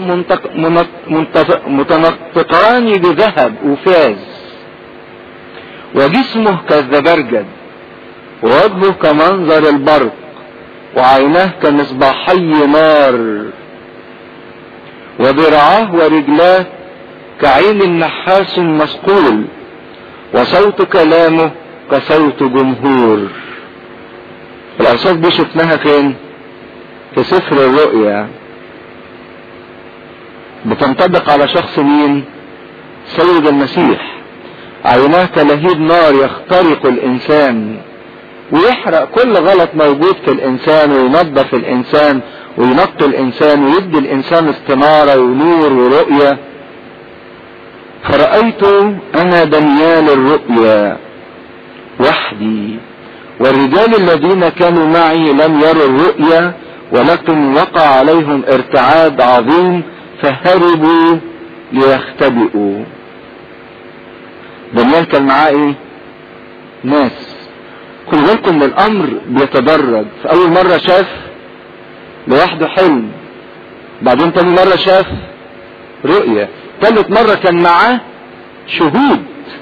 Speaker 1: متنطقان بذهب وفاز، وجسمه كالزبرجد، ووجهه كمنظر البرق، وعيناه كمصباحي نار، وذراعاه ورجلاه كعين النحاس المصقول، وصوت كلامه كصوت جمهور. الأوصاف دي شفناها فين؟ في سفر الرؤيا. بتنطبق على شخص مين؟ سيد المسيح. عيناه كلهيب نار يخترق الإنسان ويحرق كل غلط موجود في الإنسان، وينظف الإنسان وينقي الإنسان ويدي الإنسان استنارة ونور ورؤية. فرأيت أنا دانيال الرؤيا وحدي، والرجال الذين كانوا معي لم يروا الرؤيا، ولكن وقع عليهم ارتعاد عظيم فهربوا ليختبئوا. دانيال كان معاه ايه؟ ناس. خلوا بالكم ان الامر بيتدرج. في اول مرة شاف لوحده حلم، بعدين تاني مرة شاف رؤية، ثالث مرة كان معاه شهود،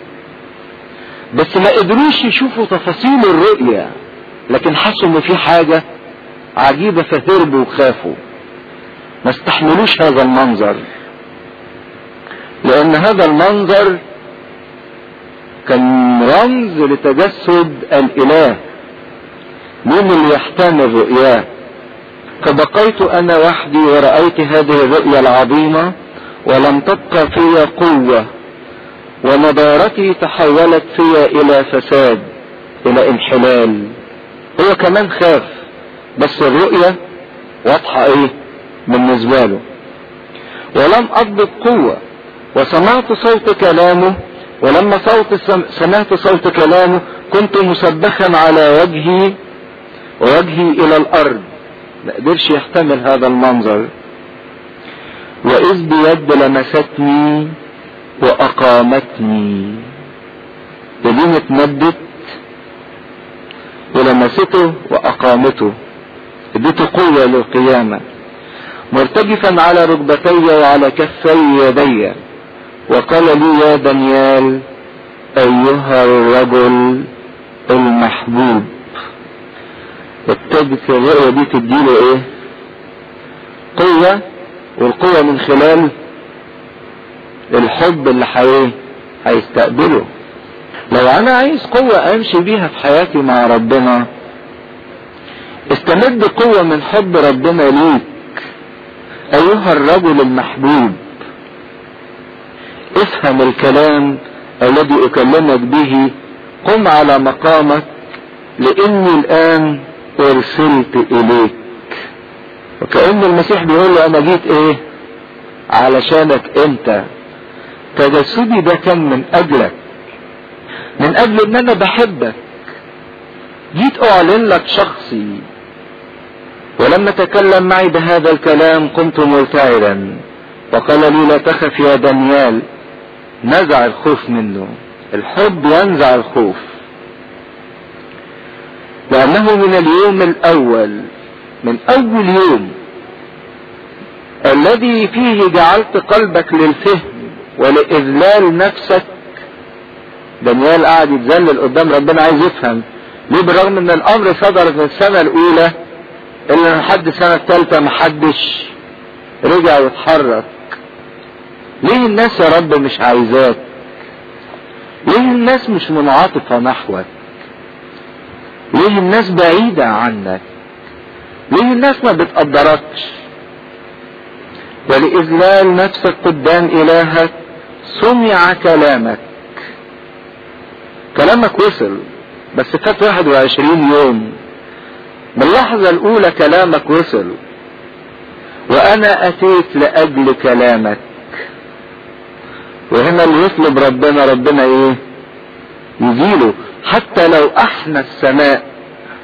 Speaker 1: بس ما قدروش يشوفوا تفاصيل الرؤية، لكن حسوا ان في حاجة عجيبة فهربوا وخافوا، ما استحملوش هذا المنظر، لان هذا المنظر كان رمز لتجسد الاله. مين اللي يحتمل رؤياه؟ فبقيت انا وحدي ورأيت هذه الرؤيا العظيمة، ولم تبقى في قوة، ونضارتي تحولت في الى فساد، الى انحلال. هو كمان خاف، بس الرؤية واضحة ايه بالنسبة له. ولم اضبط قوة، وسمعت صوت كلامه، ولما سمعت صوت كلامه كنت مسبخا على وجهي الى الارض. ما قدرش يحتمل هذا المنظر. واذ بيد لمستني واقامتني. يدين اتمدت ولمسته واقامته، اديته قوة للقيامة. مرتجفا على ركبتي وعلى كفي يدي، وقال لي يا دانيال ايها الرجل المحبوب. ابتدت الرؤية دي تديله ايه؟ قوة، والقوة من خلال الحب اللي هيستقبله. لو انا عايز قوة امشي بيها في حياتي مع ربنا، استمد قوة من حب ربنا ليك ايها الرجل المحبوب. افهم الكلام الذي اكلمك به، قم على مقامك لاني الان ارسلت اليك. وكأن المسيح بيقول له انا جيت ايه؟ علشانك انت. تجسدي ده كان من اجلك، من اجل ان انا بحبك، جيت اعلن لك شخصي. ولما تكلم معي بهذا الكلام قمت مرتعدا، وقال لي لا تخف يا دانيال. نزع الخوف منه. الحب ينزع الخوف، لأنه من اليوم الأول، من أول يوم الذي فيه جعلت قلبك للفهم ولإذلال نفسك. دانيال قاعد يتذلل قدام ربنا، عايز يفهم ليه بالرغم ان الامر صدر في السنة الاولى، الا لحد السنة الثالثة محدش رجع يتحرك. ليه الناس يا رب مش عايزاك؟ ليه الناس مش منعطفة نحوك؟ ليه الناس بعيدة عنك؟ ليه الناس ما بتقدركش؟ ولإذلال نفسك قدام إلهك سمع كلامك. كلامك وصل، بس فات 21 يوم. باللحظة الأولى كلامك وصل، وأنا أتيت لأجل كلامك. وهنا اللي يطلب ربنا ايه؟ يزيله. حتى لو احنى السماء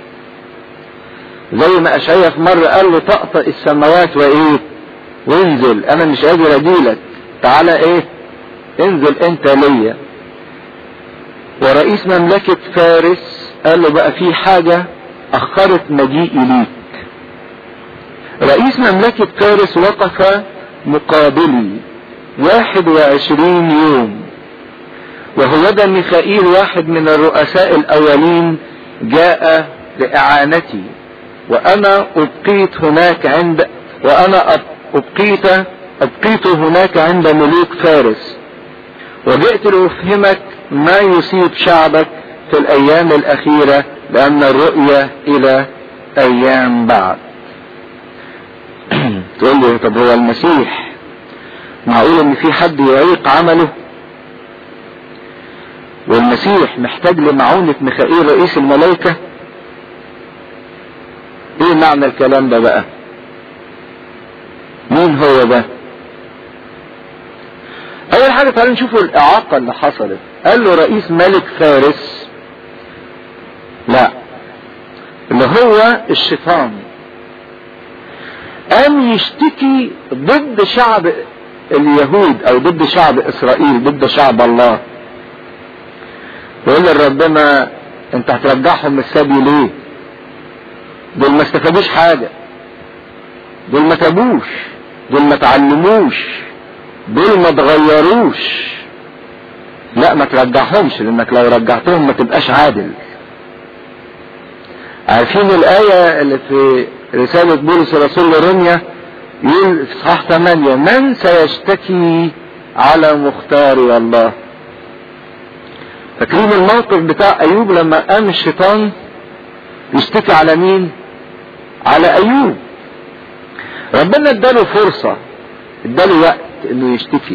Speaker 2: زي ما اشعيا في مرة قال له طقطق السماوات وايه وانزل، انا مش قادر اجيلك، تعالى ايه انزل انت ليا. ورئيس مملكة فارس قال له بقى في حاجة اخرت مجيئي ليك. رئيس مملكة فارس وقف مقابلي 21 يوم، وهوذا ميخائيل واحد من الرؤساء الاولين جاء لاعانتي، وانا ابقيت هناك عند ملوك فارس، وجئت لافهمك ما يصيب شعبك في الايام الاخيرة، لان الرؤية الى ايام بعد. تقول لي طب هو المسيح معقول ان في حد يعيق عمله؟ والمسيح محتاج لمعونة ميخائيل رئيس الملائكة؟ ايه معنى الكلام ده بقى؟ مين هو ده؟ اول حاجة تعالوا نشوفوا الاعاقة اللي حصلت. قال له رئيس ملك فارس، لا اللي هو الشيطان، قام يشتكي ضد شعب اليهود او ضد شعب اسرائيل، ضد شعب الله. يقول لربنا انت هترجعهم من السبي ليه؟ دول ما استفادوش حاجة، دول ما تابوش، دول ما تعلموش، دول ما تغيروش. لا ما ترجعهمش، لانك لو رجعتهم ما تبقاش عادل. عارفين الآية اللي في رسالة بولس الرسول لروميا يقول في صحاح 8 من سيشتكي على مختاري الله؟ فاكرين الموقف بتاع ايوب لما قام الشيطان يشتكي على مين؟ على ايوب. ربنا اداله فرصة، اداله وقت انه يشتكي.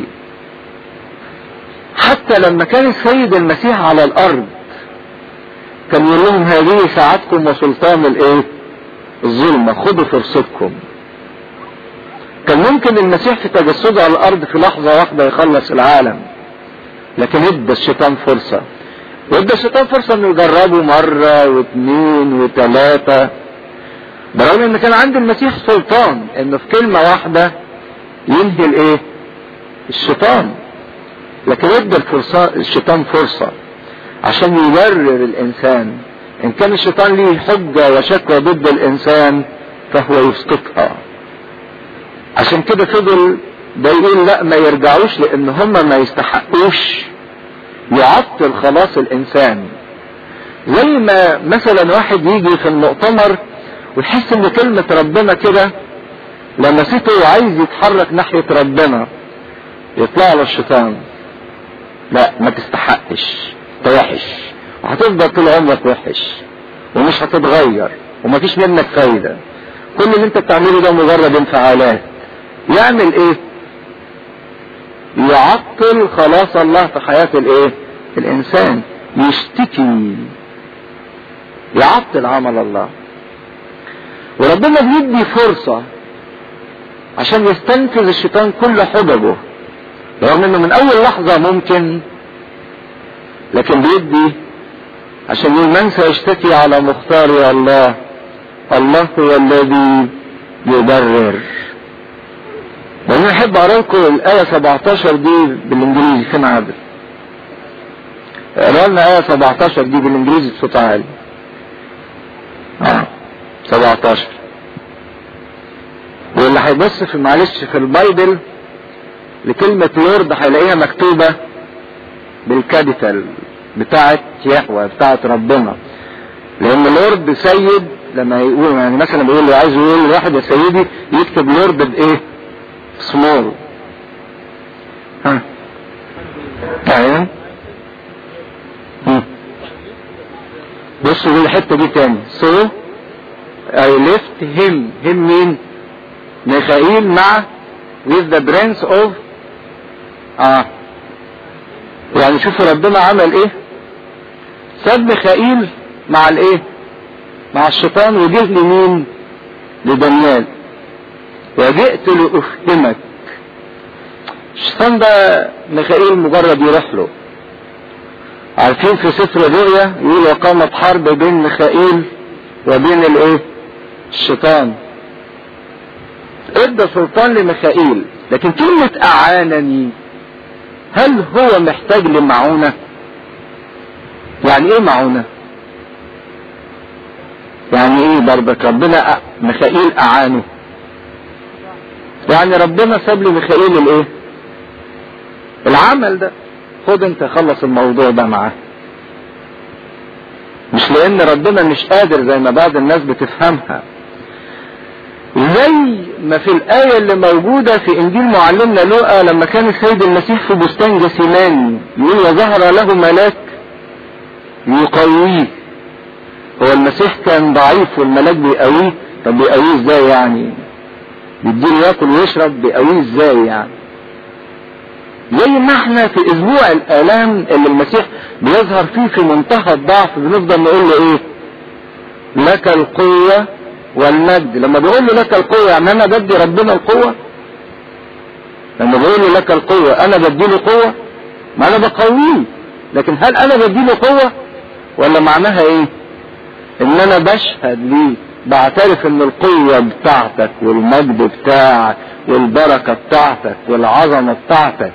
Speaker 2: حتى لما كان السيد المسيح على الارض كان يقول لهم هذه ساعتكم وسلطان الايه؟ الظلمة، خدوا فرصتكم. كان ممكن المسيح في تجسده على الارض في لحظة واحدة يخلص العالم، لكن ادى الشيطان فرصة، وادى الشيطان فرصة انه يجربه مرة واثنين وثلاثة، برغم ان كان عند المسيح سلطان انه في كلمة واحدة ينهي الايه؟ الشيطان. لكن ادى الشيطان فرصة عشان يبرر الانسان. ان كان الشيطان ليه حجة وشكوى ضد الانسان فهو يسقطها. عشان كده فضل ده يقول لا ما يرجعوش، لان هم ما يستحقوش، يعطل خلاص الانسان. زي ما مثلا واحد يجي في المؤتمر ويحس ان كلمة ربنا كده لمسته وعايز يتحرك ناحية ربنا، يطلع له الشيطان لا ما تستحقش، انت وحش وهتفضل طول عمرك وحش ومش هتتغير ومفيش منك فايدة، كل اللي انت بتعمله ده مجرد انفعالات. يعمل ايه؟ يعطل خلاص الله في حياة الايه؟ الانسان، يشتكي، يعطل عمل الله. وربنا بيدي فرصة عشان يستنفذ الشيطان كل حججه، رغم انه من اول لحظة ممكن، لكن بيدي عشان يقول من سيشتكي على مختار الله؟ الله هو الذي يبرر. وانا احب اقرا لكم الايه 17 دي بالانجليزي. فين عادل؟ اقرا لنا ايه 17 دي بالانجليزي بصوت عالي. 17. واللي هيبص في معلش في البايبل لكلمة لورد هيلاقيها مكتوبة بالكابيتال بتاعت يهوه، بتاعت ربنا، لان لورد سيد. لما يقول يعني مثلا بيقول له عايز يقول لواحد يا سيدي يكتب لورد بايه؟ سمول. ايوه بصوا الحته دي تاني. so I left him مين؟ ميخائيل مع with the prince of يعني شوفوا ربنا عمل ايه؟ ساب ميخائيل مع الايه؟ مع الشيطان وجه لمين؟ لدانيال. وجئت لأفهمك. الشيطان ده ميخائيل مجرد يروح له. عارفين في سفر الرؤيا يقول وقامت حرب بين ميخائيل وبين الايه؟
Speaker 1: الشيطان ادى سلطان لميخائيل، لكن كلمة اعانني هل هو محتاج لمعونة؟ يعني ايه معونة؟ يعني ايه برضك ربنا ميخائيل اعانه؟ يعني ربنا ساب لي ميخائيل الايه؟ العمل ده، خد انت خلص الموضوع ده معاه. مش لان ربنا مش قادر زي ما بعض الناس بتفهمها، زي ما في الآية اللي موجودة في انجيل معلمنا لوقا لما كان السيد المسيح في بستان جثيماني يقول وظهر له ملاك يقويه. هو المسيح كان ضعيف والملاك بيقويه، طب بيقويه ازاي يعني؟ بيديله ياكل ويشرب، بيقويه ازاي يعني؟ زي ما احنا في اسبوع الالام اللي المسيح بيظهر فيه في منتهى الضعف بنفضل نقول له ايه؟ لك القوة والمجد. لما بيقول له لك القوة يعني انا بدي ربنا القوة؟ لما بيقول له لك القوة انا بدي له قوة؟ ما انا بقويه، لكن هل انا بدي له قوة؟ ولا معناها ايه؟ ان انا بشهد ليه، بعترف ان القوة بتاعتك والمجد بتاعك والبركة بتاعتك والعظمة بتاعتك.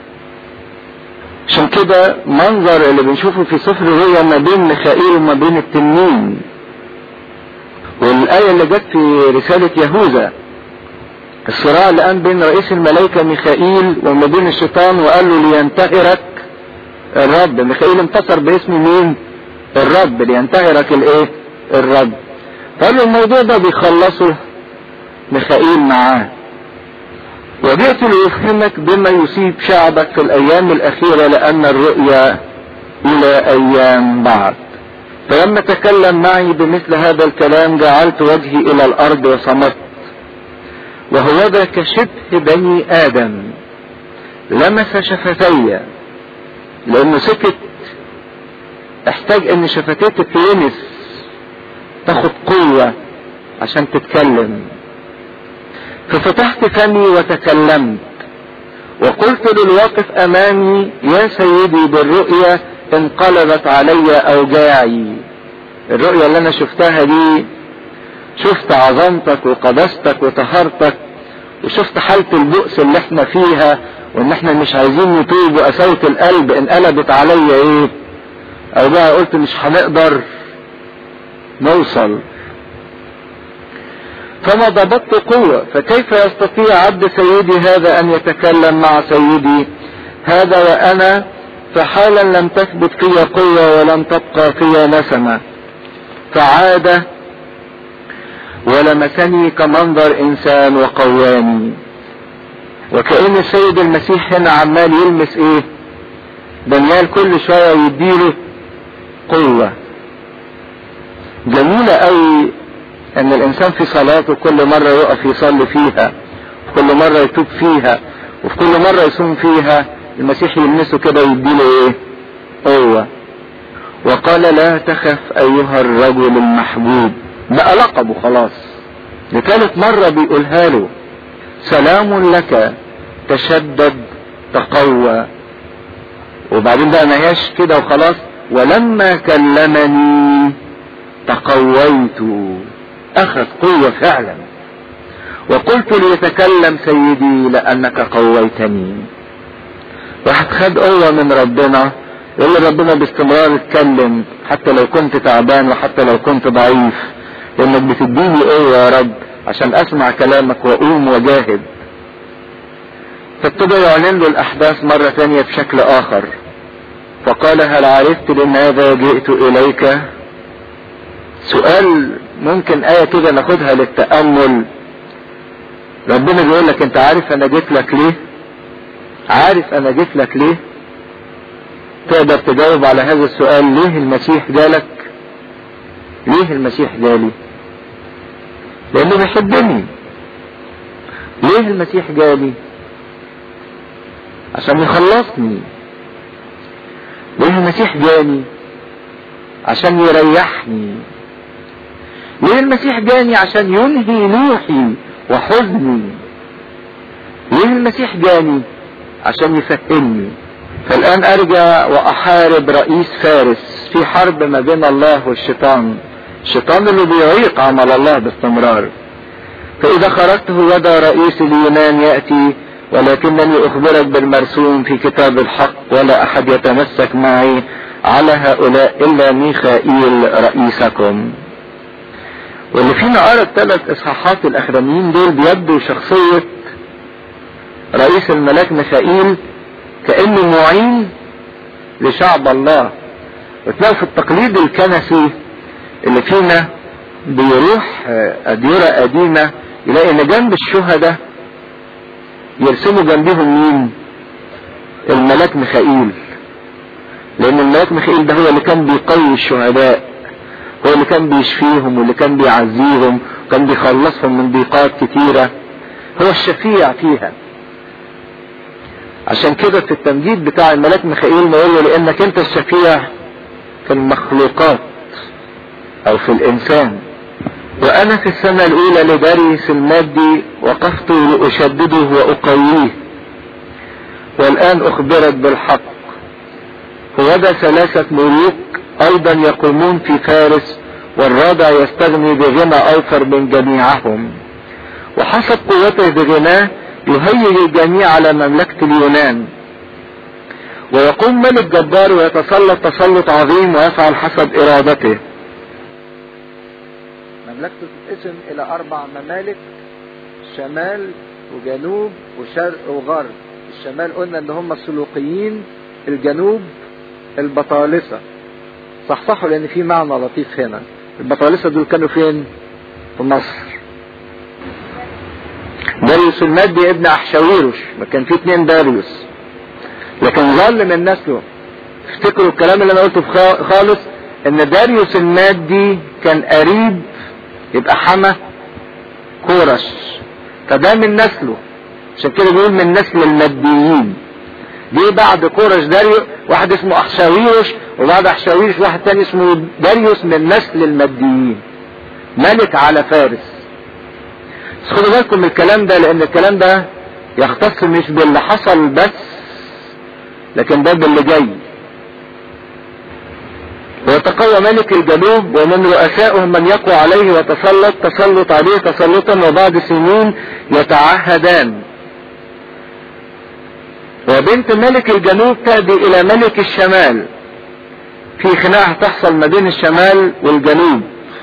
Speaker 1: عشان كده منظر اللي بنشوفه في سفر الرؤيا ما بين ميخائيل وما بين التنين، والآية اللي جت في رسالة يهوذا الصراع اللي قام بين رئيس الملائكة ميخائيل وما بين الشيطان وقال له لينتهرك الرب. ميخائيل انتصر باسم مين؟ الرب. لينتهرك الايه؟ الرب. قال له الموضوع ده بيخلصه ميخائيل معاه. وجئت لأفهمك بما يصيب شعبك في الأيام الأخيرة لأن الرؤيا إلى أيام بعد. فلما تكلم معي بمثل هذا الكلام جعلت وجهي إلى الأرض وصمت، وهوذا كشبه بني آدم لمس شفتي، لأنه سكت احتاج ان شفتيه تتلمس تاخد قوة عشان تتكلم. ففتحت فمي وتكلمت وقلت للواقف امامي يا سيدي بالرؤيا انقلبت علي اوجاعي. الرؤيا اللي انا شفتها دي شفت عظمتك وقداستك وطهارتك، وشفت حالة البؤس اللي احنا فيها وان احنا مش عايزين نتوب، وقساوة القلب انقلبت علي ايه او بقى قلت مش هنقدر نوصل. فما ضبطت قوة، فكيف يستطيع عبد سيدي هذا ان يتكلم مع سيدي هذا وانا فحالا لم تثبت في قوة ولم تبقى في نسمة. فعاد ولمسني كمنظر انسان وقواني. وكأن السيد المسيح هنا عمال يلمس ايه؟ دانيال كل شوية يديله قوة. جميلة قوي ان الانسان في صلاته كل مرة يقف يصلي فيها، كل مرة يتوب فيها، وفي كل مرة يصوم فيها المسيح يلمسه كده ويديله ايه؟ قوة. وقال لا تخف ايها الرجل المحبوب، بقى لقبه خلاص، لثالث مرة بيقولها له سلام لك تشدد تقوى. وبعدين بقى ما هياش كده وخلاص، ولما كلمني تقويت، اخذ قوة فعلا. وقلت ليتكلم سيدي لانك قويتني. واحد خد قوة من ربنا، يقول ربنا باستمرار اتكلم حتى لو كنت تعبان وحتى لو كنت ضعيف، لانك بتديني قوة يا رب عشان اسمع كلامك واقوم وجاهد. فابتدى يعلن له الاحداث مرة ثانية بشكل اخر. فقال هل عرفت لماذا جئت اليك؟ سؤال ممكن آية كده ناخدها للتأمل. ربنا بيقول لك انت عارف انا جيت لك ليه؟ عارف انا جيت لك ليه؟ تقدر تجاوب على هذا السؤال؟ ليه المسيح جالك؟ ليه المسيح جالي؟ لانه بيحبني. ليه المسيح جالي؟ عشان يخلصني. ليه المسيح جاني؟ عشان يريحني. ليه المسيح جاني؟ عشان ينهي نوحي وحزني. ليه المسيح جاني؟ عشان يفهمني. فالآن أرجع وأحارب رئيس فارس في حرب ما بين الله والشيطان. الشيطان اللي بيعيق عمل الله باستمرار. فإذا خرجت وذا رئيس اليونان يأتي، ولكنني أخبرك بالمرسوم في كتاب الحق، ولا أحد يتمسك معي على هؤلاء إلا ميخائيل رئيسكم. واللي فينا قرأ الثلاث إصحاحات الأخرانيين دول بيبدو شخصية رئيس الملاك ميخائيل كأنه معين لشعب الله. وتلاقوا في التقليد الكنسي اللي فينا بيروح أديرة قديمة يلاقي ان جنب الشهداء يرسموا جنبهم مين؟ الملاك ميخائيل. لان الملاك ميخائيل ده هو اللي كان بيقوي الشهداء، هو اللي كان بيشفيهم واللي كان بيعزيهم وكان بيخلصهم من ضيقات كتيرة، هو الشفيع فيها. عشان كده في التمجيد بتاع الملاك ميخائيل نقول له لانك انت الشفيع في المخلوقات او في الانسان. وانا في السنة الاولى لداريوس المادي وقفت لاشدده واقويه، والان اخبرك بالحق. وهذا 3 ملوك ايضا يقومون في فارس، والرابع يستغني بغنى اوفر من جميعهم، وحسب قوته بغناه يهيج الجميع على مملكة اليونان. ويقوم ملك جبار ويتسلط تسلط عظيم ويفعل حسب ارادته. مملكته تتقسم الى 4 ممالك، شمال وجنوب وشرق وغرب. الشمال قلنا ان هم السلوقيين، الجنوب البطالسة. صحصحوا لان في معنى لطيف هنا. البطالسة دول كانوا فين؟ في مصر. داريوس المادي ابن احشاويروش، ما كان في 2 داريوس لكن ظل من نسله. افتكروا الكلام اللي انا قلته خالص ان داريوس المادي كان قريب يبقى حما كورش، فده من نسله. عشان كده بيقول من نسل الماديين. ليه بعد كورش داريوس واحد اسمه احشاويروش، وبعد احشاويروش واحد تاني اسمه داريوس من نسل الماديين، ملك على فارس. بس خدوا بالكم من الكلام ده لان الكلام ده يختص مش باللي حصل بس، لكن ده باللي جاي. ويتقوى ملك الجنوب ومن رؤسائهم من يقوى عليه وتسلط عليه تسلطا، وبعد سنين يتعهدان. وبنت ملك الجنوب تأتي الى ملك الشمال، في خناقة تحصل ما بين الشمال والجنوب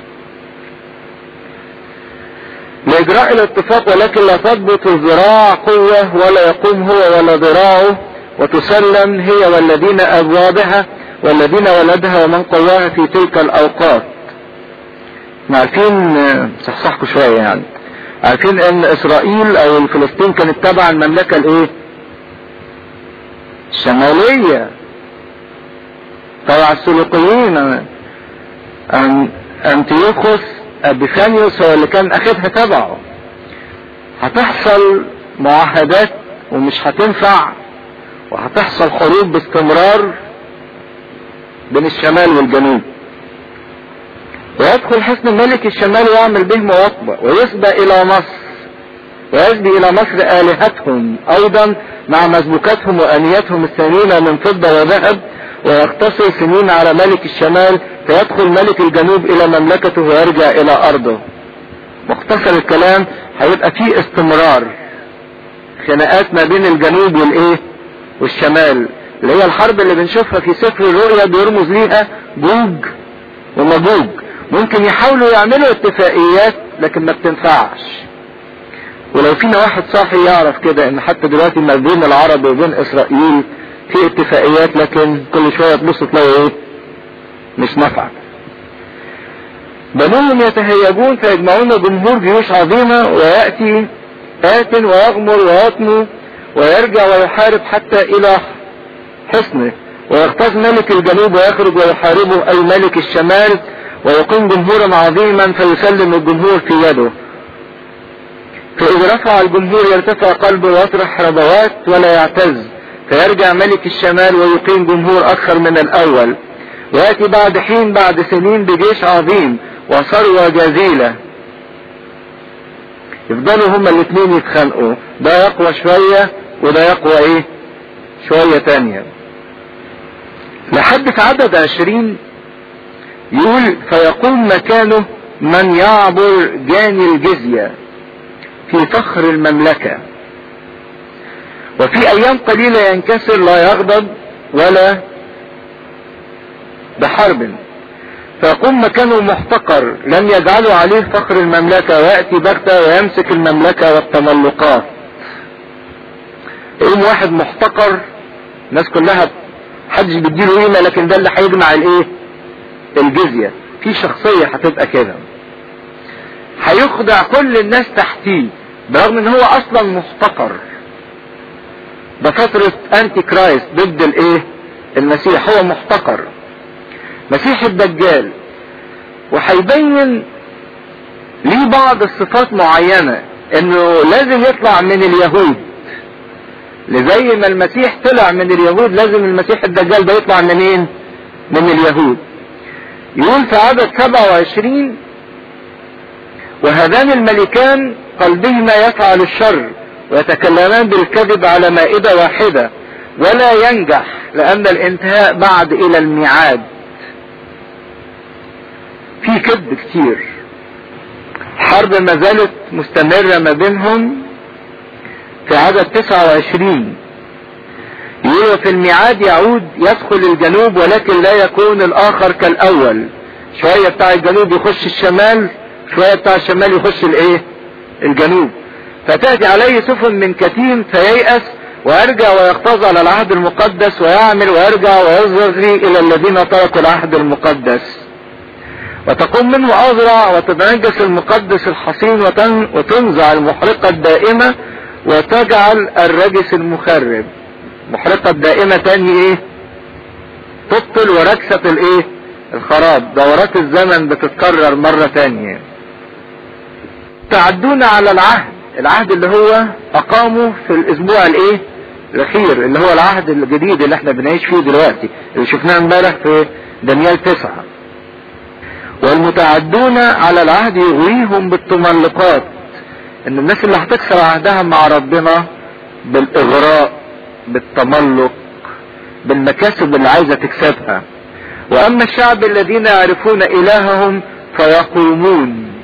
Speaker 1: لإجراء الاتفاق، ولكن لا تضبط الذراع قوة ولا يقوم هو ولا ذراعه، وتسلم هي والذين أبوابها والذين ولدها ومن قواها في تلك الأوقات. عارفين صحصحكوا شوية يعني، عارفين ان اسرائيل او فلسطين كانت تبع المملكة الايه؟ الشمالية، تبع السلوقيين. انتيوخوس ابيفانيوس هو اللي كان اخدها تبعه. هتحصل معاهدات ومش هتنفع، وهتحصل حروب باستمرار بين الشمال والجنوب. ويدخل حصن ملك الشمال ويعمل به مواطبة، ويسبى الى مصر، ويسبي الى مصر آلهتهم ايضا مع مسبوكاتهم وانياتهم الثمينة من فضة وذهب، ويقتصر سنين على ملك الشمال، فيدخل ملك الجنوب الى مملكته ويرجع الى ارضه. مختصر الكلام هيبقى فيه استمرار خناقات ما بين الجنوب والايه والشمال، اللي هي الحرب اللي بنشوفها في سفر الرؤيا بيرمز ليها جوج ومجوج. ممكن يحاولوا يعملوا اتفاقيات لكن ما بتنفعش. ولو فينا واحد صاحي يعرف كده ان حتى دلوقتي ما بين العرب وبين اسرائيل في اتفاقيات، لكن كل شوية تبص تلاقي ايه؟ مش نافعة. بنوهم يتهيجون فيجمعون جمهور جيوش عظيمة، ويأتي آت ويغمر ويطمو ويرجع ويحارب حتى الى حصنه، ويغتاظ ملك الجنوب ويخرج ويحاربه اي ملك الشمال، ويقوم جمهورا عظيما فيسلم الجمهور في يده. فإذا رفع الجمهور يرتفع قلبه ويطرح ربوات ولا يعتز، فيرجع ملك الشمال ويقيم جمهور اكثر من الاول، ويأتي بعد حين بعد سنين بجيش عظيم وثروة جزيلة. يفضلوا هما الاثنين يتخانقوا، ده يقوى شوية وده يقوى ايه شوية تانية، لحد في عدد 20 يقول فيقوم مكانه من يعبر جاني الجزية في فخر المملكة، وفي ايام قليلة ينكسر لا يغضب ولا بحرب. فيقوم مكانه محتقر لم يجعلوا عليه فخر المملكة، ويأتي بغتة ويمسك المملكة والتملقات. يقوم واحد محتقر الناس كلها محدش بيديله قيمة، لكن ده اللي هيجمع الايه؟ الجزية. في شخصية هتبقى كده هيخضع كل الناس تحتيه برغم ان هو اصلا محتقر. ده فترة انتي كرايست ضد الايه؟ المسيح. هو محتقر مسيح الدجال، وهيبين ليه بعض الصفات معينة انه لازم يطلع من اليهود، لزي ما المسيح طلع من اليهود لازم المسيح الدجال ده يطلع منين؟ من اليهود. يقول في عدد 27 وهذان الملكان قلبهما يفعل الشر ويتكلمان بالكذب على مائدة واحدة ولا ينجح لأن الانتهاء بعد إلى الميعاد. في كذب كتير، حرب ما زالت مستمرة ما بينهم. في عدد 29 يقول في الميعاد يعود يدخل الجنوب ولكن لا يكون الآخر كالأول. شوية بتاع الجنوب يخش الشمال، شوية بتاع الشمال يخش الايه؟ الجنوب. فتأتي عليه سفن من كتيم فييأس ويرجع ويحتفظ على العهد المقدس ويعمل ويرجع ويزري إلى الذين تركوا العهد المقدس. وتقوم منه أزرع وتتنجس المقدس الحصين وتنزع المحرقة الدائمة وتجعل الرجس المخرب. محرقة الدائمة تاني ايه؟ تبطل وركسة الايه؟ الخراب. دورات الزمن بتتكرر مرة تانية. تعدون على العهد اللي هو اقامه في الاسبوع الايه؟ الاخير، اللي هو العهد الجديد اللي احنا بنعيش فيه دلوقتي، اللي شفناه امبارح في دانيال 9. والمتعدون على العهد يغويهم بالتملقات، ان الناس اللي هتكسر عهدها مع ربنا بالاغراء، بالتملق، بالمكاسب اللي عايزة تكسبها. واما الشعب الذين يعرفون الههم فيقومون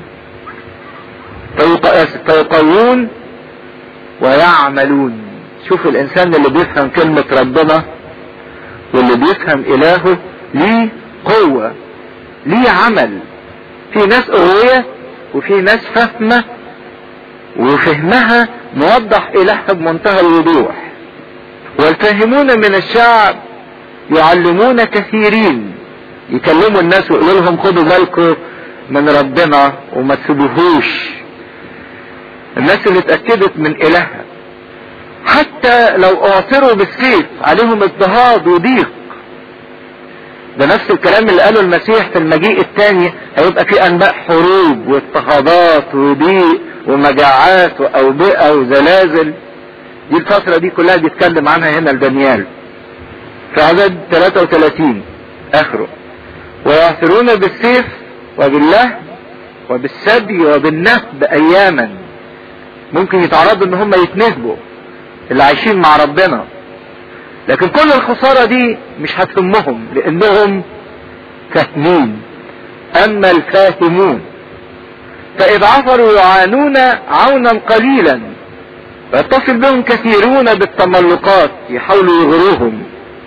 Speaker 1: ويعملون. شوف الانسان اللي بيفهم كلمة ربنا واللي بيفهم الهه ليه قوة، ليه عمل. في ناس قوية وفي ناس فهمة وفهمها موضح الهها بمنتهى الوضوح. والفاهمون من الشعب يعلمون كثيرين، يكلموا الناس ويقولوا لهم خدوا بالكم من ربنا وما تسيبوهوش. الناس اللي اتأكدت من الهها حتى لو اعثروا بالسيف عليهم اضطهاد وضيق. ده نفس الكلام اللي قاله المسيح في المجيء الثاني، هيبقى في انباء حروب واضطهادات وضيق ومجاعات واوبئة وزلازل. دي الفترة دي كلها بيتكلم عنها هنا لدانيال في عدد 33 اخره. ويعثرون بالسيف وبالله وبالسبي وبالنهب اياما. ممكن يتعرضوا ان هم يتنهبوا اللي عايشين مع ربنا، لكن كل الخسارة دي مش هتهمهم لانهم فاهمين. اما الفاهمون فاذا عثروا يعانون عونا قليلا ويتصل بهم كثيرون بالتملقات يحاولوا يغروهم.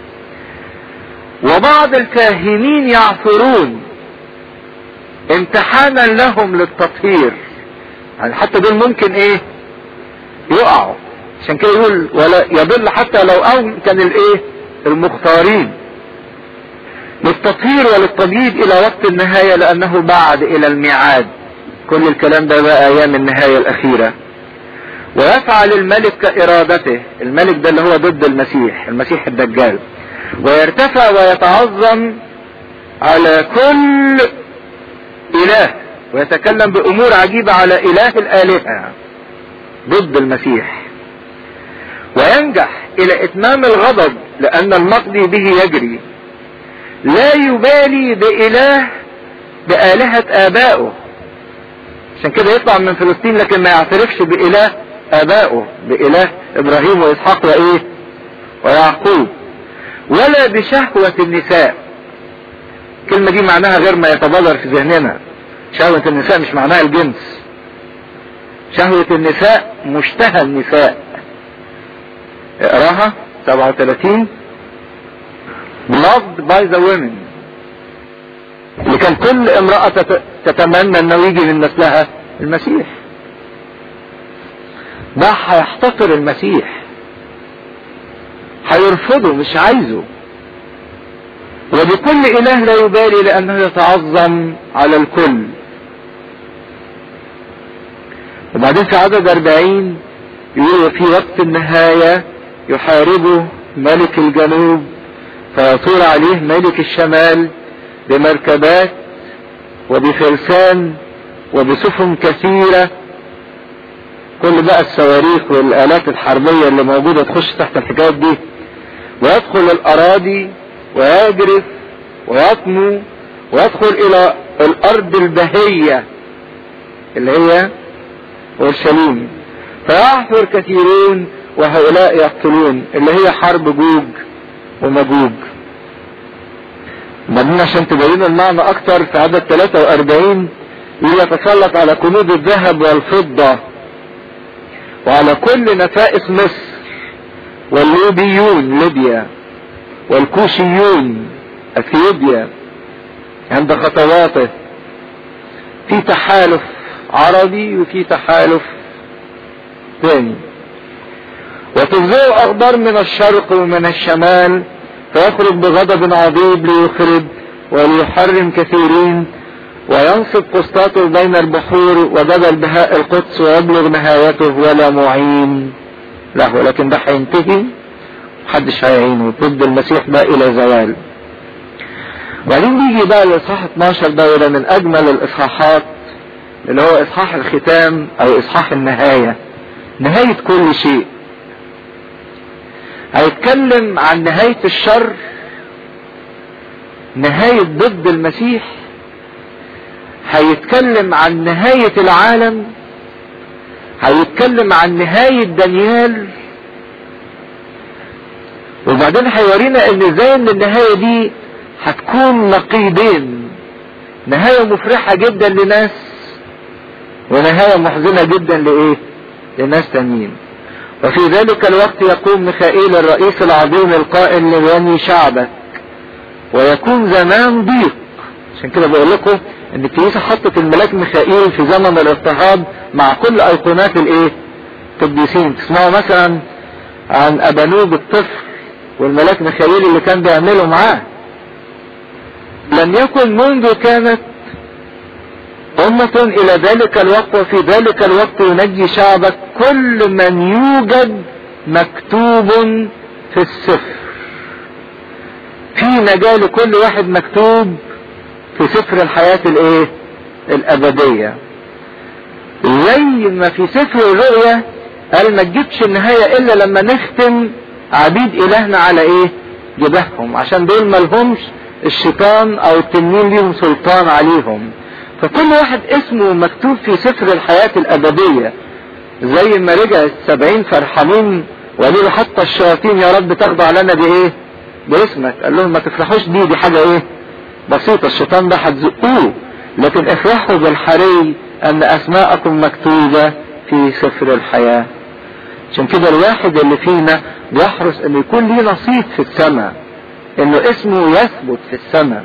Speaker 1: وبعض الفاهمين يعثرون امتحانا لهم للتطهير، يعني حتى دول ممكن ايه؟ يقعوا. عشان كده يقول ولا يضل حتى لو كان الايه؟ المختارين للتطهير وللتبييض الى وقت النهاية لانه بعد الى الميعاد. كل الكلام ده بقى ايام النهاية الاخيرة. ويفعل الملك كإرادته. الملك ده اللي هو ضد المسيح الدجال. ويرتفع ويتعظم على كل إله ويتكلم بأمور عجيبة على إله الآلهة ضد المسيح. وينجح إلى إتمام الغضب لأن المقضي به يجري. لا يبالي بآلهة آبائه. عشان كده يطلع من فلسطين لكن ما يعترفش بإله آبائه، بإله إبراهيم وإسحاق ويعقوب. ولا بشهوة النساء الكلمة دي معناها غير ما يتبادر في ذهننا. شهوة النساء مش معناها الجنس، شهوة النساء مشتهى النساء. اقراها 37 Loved by the women، اللي كان كل امرأة تتمنى انه يجي من نسلها المسيح. ده هيحتقر المسيح، هيرفضه، مش عايزه. وبكل اله لا يبالي لانه يتعظم على الكل. وبعدين في عدد 40 يقول في وقت النهاية يحاربه ملك الجنوب فيطول عليه ملك الشمال بمركبات وبفرسان وبسفن كثيرة. كل بقى الصواريخ والآلات الحربية اللي موجودة تخش تحت الحكايات دي، ويدخل الأراضي ويجرف ويطمو ويدخل إلى الأرض البهية اللي هي أورشليم فيحفر كثيرون وهؤلاء يقتلون، اللي هي حرب جوج ومجوج. بعدين عشان تبين المعنى اكتر في عدد 43 يتسلط على كنوز الذهب والفضة وعلى كل نفائس مصر واللوبيون ليبيا والكوشيون اثيوبيا عند خطواته. في تحالف عربي وفي تحالف ثاني. وتفزع اخبار من الشرق ومن الشمال فيخرج بغضب عظيم ليخرب وليحرم كثيرين وينصب قسطاطه بين البحور وجبل بهاء القدس ويبلغ نهايته ولا معين له. لكن ده هينتهي محدش هيعينه ضد المسيح ده الى زوال. وبعدين بيجي بقى الاصحاح 12 ده ولا من اجمل الاصحاحات اللي هو اصحاح الختام او اصحاح النهاية، نهاية كل شيء. هيتكلم عن نهاية الشر، نهاية ضد المسيح، هيتكلم عن نهاية العالم، هيتكلم عن نهاية دانيال، وبعدين هيورينا ان ازاي ان النهاية دي هتكون نقيضين، نهاية مفرحة جدا لناس ونهاية محزنة جدا لايه؟ لناس تانيين. وفي ذلك الوقت يقوم ميخائيل الرئيس العظيم القائل لبني شعبك ويكون زمان ضيق. عشان كده بقول لكم ان الكنيسة حطت الملاك ميخائيل في زمن الاضطهاد مع كل ايقونات الايه؟ القديسين. تسمعوا مثلا عن ابانوب الطفل والملاك ميخائيل اللي كان بيعمله معاه. لم يكن منذ كانت أمة إلى ذلك الوقت وفي ذلك الوقت ينجي شعبك كل من يوجد مكتوب في السفر. في نجاة لكل واحد مكتوب في سفر الحياة الايه؟ الأبدية. زي ما في سفر الرؤيا قال ما تجيبش النهاية إلا لما نختم عبيد إلهنا على ايه؟ جبههم، عشان دول ملهمش الشيطان أو التنين ليهم سلطان عليهم. فكل واحد اسمه مكتوب في سفر الحياة الأبدية. زي ما رجع 70 فرحانين وقالوا له حتى الشياطين يا رب تخضع لنا بايه؟ باسمك. قال لهم ما تفرحوش دي حاجة ايه؟ بسيطة، الشيطان ده هتزقوه، لكن افرحوا بالحري ان اسماءكم مكتوبة في سفر الحياة. عشان كده الواحد اللي فينا بيحرص انه يكون ليه نصيب في السماء، انه اسمه يثبت في السماء.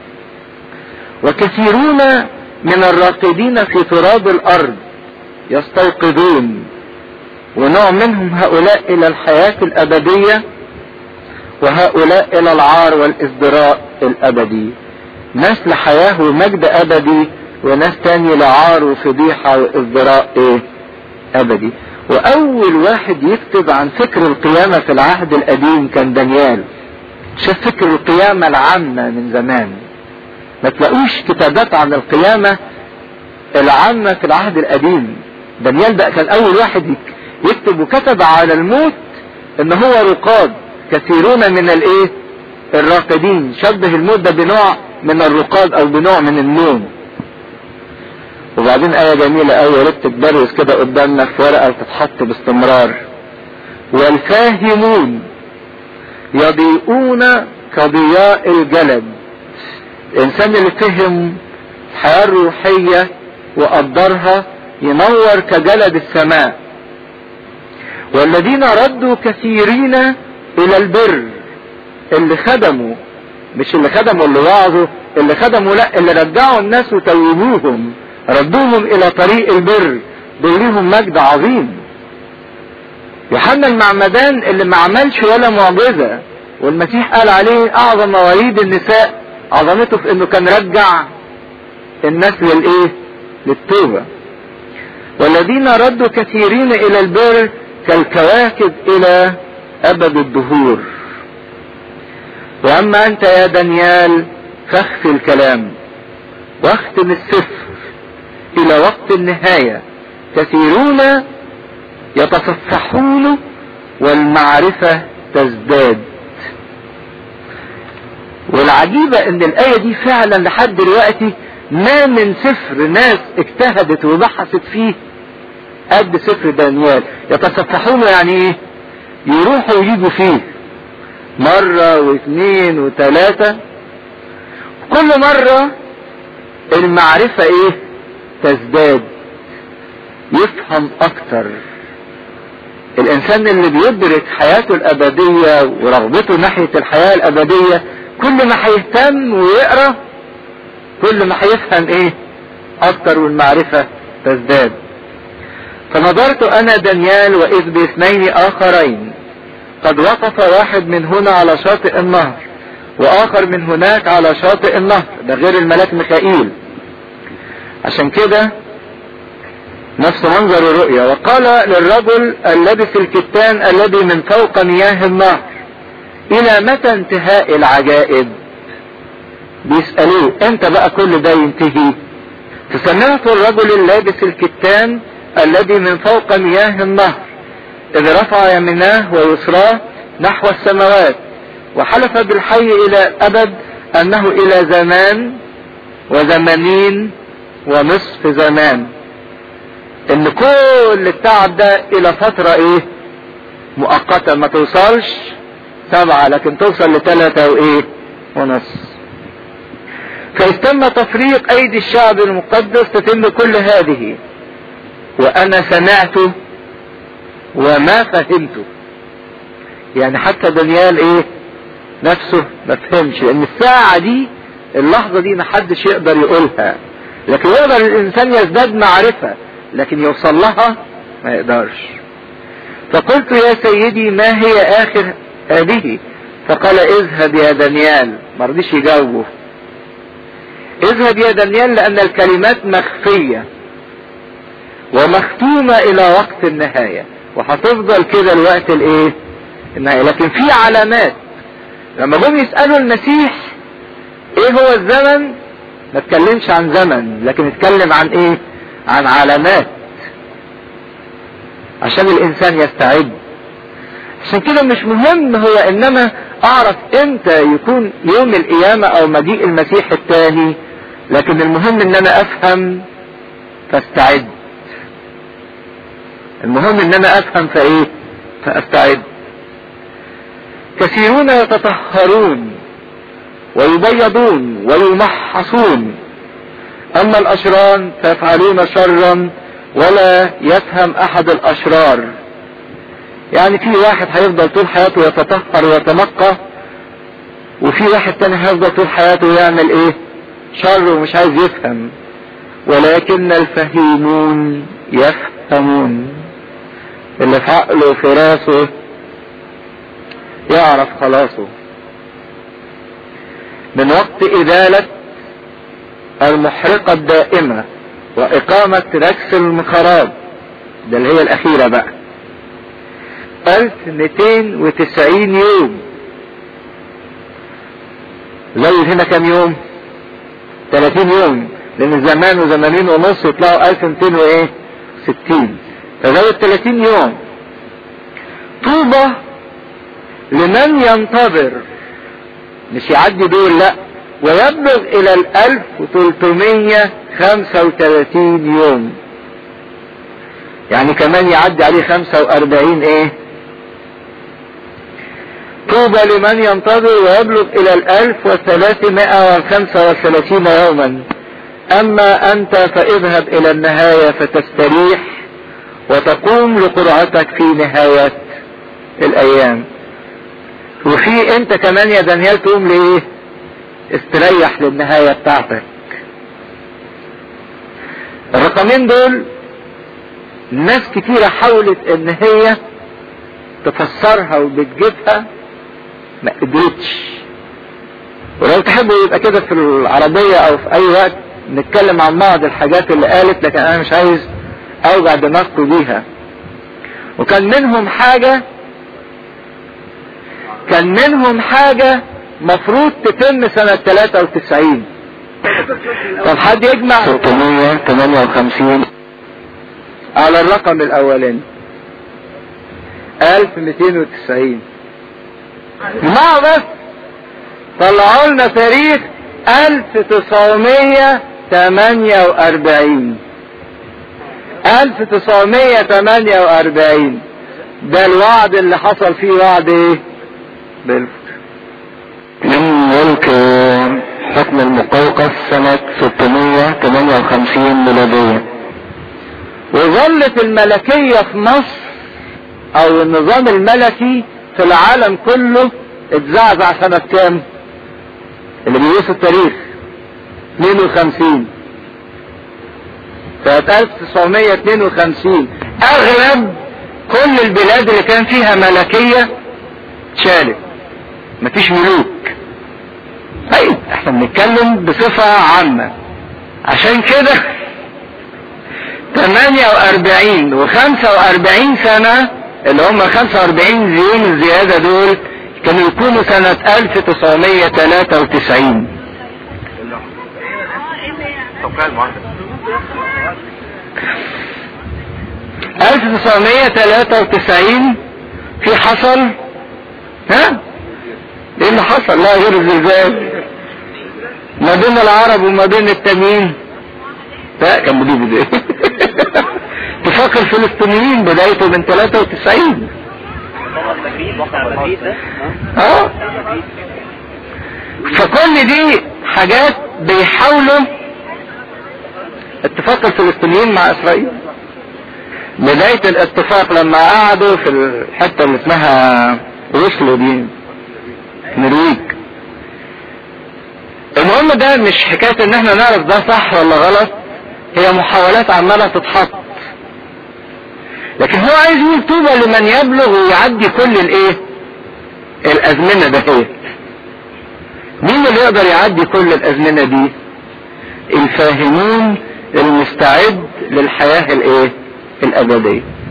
Speaker 1: وكثيرون من الراقدين في تراب الارض يستيقظون، ونوع منهم هؤلاء الى الحياة الابدية وهؤلاء الى العار والازدراء الابدي. ناس لحياة ومجد ابدي وناس تاني لعار وفضيحة وازدراء ايه؟ ابدي. واول واحد يكتب عن فكر القيامة في العهد القديم كان دانيال. شاف فكر القيامة العامة من زمان، ما تلاقوش كتابات عن القيامة العامة في العهد القديم. دانيال ده كان اول واحد يكتب، وكتب على الموت ان هو رقاد، كثيرون من الايه؟ الراقدين. شبه الموت ده بنوع من الرقاد او بنوع من النوم. وبعدين آية جميلة قوي ريت تتبرز كده قدامنا في ورقة وتتحط باستمرار. والفاهمون يضيئون كضياء الجلد.
Speaker 2: الانسان اللي فهم الحياة الروحية وقدرها ينور كجلد السماء. والذين ردوا كثيرين الى البر، اللي خدموا، مش اللي خدموا اللي وعظوا، اللي خدموا لا، اللي رجعوا الناس وتوبوهم، ردوهم الى طريق البر، دول ليهم مجد عظيم. يوحنا المعمدان اللي ما عملش ولا معجزة، والمسيح قال عليه اعظم مواليد النساء، عظمته في انه كان رجع الناس للايه؟ للتوبة. والذين ردوا كثيرين الى البر كالكواكب الى ابد الدهور. واما انت يا دانيال فاخفي الكلام واختم السفر الى وقت النهاية، كثيرون يتصفحون والمعرفة تزداد. والعجيبة ان الآية دي فعلا لحد دلوقتي ما من سفر ناس اجتهدت وبحثت فيه قد سفر دانيال. يتصفحون يعني ايه؟ يروحوا ويجوا فيه مرة واثنين وثلاثة، كل مرة المعرفة ايه؟ تزداد، يفهم اكتر. الانسان اللي بيدرك حياته الابدية ورغبته ناحية الحياة الابدية، كل ما هيهتم ويقرأ كل ما هيفهم ايه؟ اكتر، والمعرفة تزداد. فنظرت انا دانيال واذ باثنين اخرين قد وقف، واحد من هنا على شاطئ النهر واخر من هناك على شاطئ النهر، ده غير الملاك ميخائيل. عشان كده نفس منظر الرؤيا. وقال للرجل اللبس الكتان الذي من فوق مياه النهر الى متى انتهاء العجائب؟ بيسألوه انت بقى كل ده ينتهي؟ فسمعت الرجل اللابس الكتان الذي من فوق مياه النهر اذ رفع يميناه ويسراه نحو السماوات وحلف بالحي الى الابد انه الى زمان وزمانين ونصف زمان، ان كل التعب ده الى فترة ايه؟ مؤقتة، ما توصلش 7 لكن توصل ل3 وايه؟ ونص. فاستم تفريق ايدي الشعب المقدس تتم كل هذه، وانا سمعته وما فهمته. يعني حتى دانيال ايه؟ نفسه ما فهمش، لان الساعة دي، اللحظة دي محدش يقدر يقولها، لكن يقدر الانسان يزداد معرفة، لكن يوصل لها ما يقدرش. فقلت يا سيدي ما هي اخر هذه؟ فقال اذهب يا دانيال. ما رضيش يجاوبه. اذهب يا دانيال لان الكلمات مخفية ومختومة الى وقت النهاية، وهتفضل كده الوقت الايه؟ النهاية. لكن في علامات. لما جم يسألوا المسيح ايه هو الزمن، ما اتكلمش عن زمن، لكن اتكلم عن ايه؟ عن علامات، عشان الانسان يستعد. عشان كده مش مهم هو انما اعرف امتى يكون يوم القيامة او مجيء المسيح الثاني، لكن المهم ان انا افهم فاستعد. المهم ان انا افهم فايه؟ فاستعد. كثيرون يتطهرون ويبيضون ويمحصون، اما الاشرار فيفعلون شرا ولا يفهم احد الاشرار. يعني في واحد هيفضل طول حياته يتطهر ويتنقى، وفي واحد تاني هيفضل طول حياته يعمل ايه؟ شر ومش عايز يفهم. ولكن الفهيمون يفهمون، اللي في عقله وفي راسه يعرف خلاصه. من وقت إزالة المحرقة الدائمة وإقامة ركس المخراب، ده اللي هي الأخيرة بقى، 1290 يوم. زود هنا كم يوم؟ 30 يوم، لأن زمان وزمانين ونص يطلعوا 1260، فزود 30 يوم. طوبى لمن ينتظر، مش يعدي دول لا، ويبلغ الى 1335 يوم، يعني كمان يعدي عليه 45 ايه؟ طوبى
Speaker 1: طوبى لمن ينتظر ويبلغ الى 1335 يوما، اما انت فاذهب الى النهاية فتستريح وتقوم لقرعتك في نهاية الايام. وفي انت كمان يا دانيال تقوم ليه؟ استريح للنهاية بتاعتك. الرقمين دول ناس كتيرة حاولت ان هي تفسرها وبتجيبها ما قدرتش. ولو تحبوا يبقى كده في العربية او في اي وقت نتكلم عن بعض الحاجات اللي قالت، لكن انا مش عايز اوجع دماغكم بيها. وكان منهم حاجة مفروض تتم سنة 93. طب حد يجمع
Speaker 2: 658
Speaker 1: على الرقم الاولاني 1290. ما بس طلعوا لنا تاريخ 1948. 1948 ده الوعد اللي حصل فيه وعد ايه؟
Speaker 2: من ملك حكم المقوقس سنة 658 ميلادية.
Speaker 1: وظلت الملكية في مصر او النظام الملكي في العالم كله اتزعزع سنة كام؟ اللي بيقيسوا التاريخ 52. سنة 1952 اغلب كل البلاد اللي كان فيها ملكية اتشالت، مفيش ملوك. طيب احنا بنتكلم بصفة عامة، عشان كده 48 و45 سنة اللي هم 45 يوم الزيادة دول كانوا يكونوا سنة 1993. 1993 في حصل ايه اللي حصل؟ لا غير الزلزال ما بين العرب وما بين التانيين. لا كان بديه اتفاق الفلسطينيين بدايته من 93. فكل دي حاجات بيحاولوا. اتفاق الفلسطينيين مع اسرائيل بداية الاتفاق لما قعدوا في الحتة اللي اسمها اوسلو دي نرويج. المهم ده مش حكاية ان احنا نعرف ده صح ولا غلط، هي محاولات عمالة تتحط. لكن هو عايز يقول طوبى لمن يبلغ ويعدي كل الايه الازمنة دهيت. مين اللي يقدر يعدي كل الازمنة دي؟ الفاهمون المستعد للحياة الايه الابدية.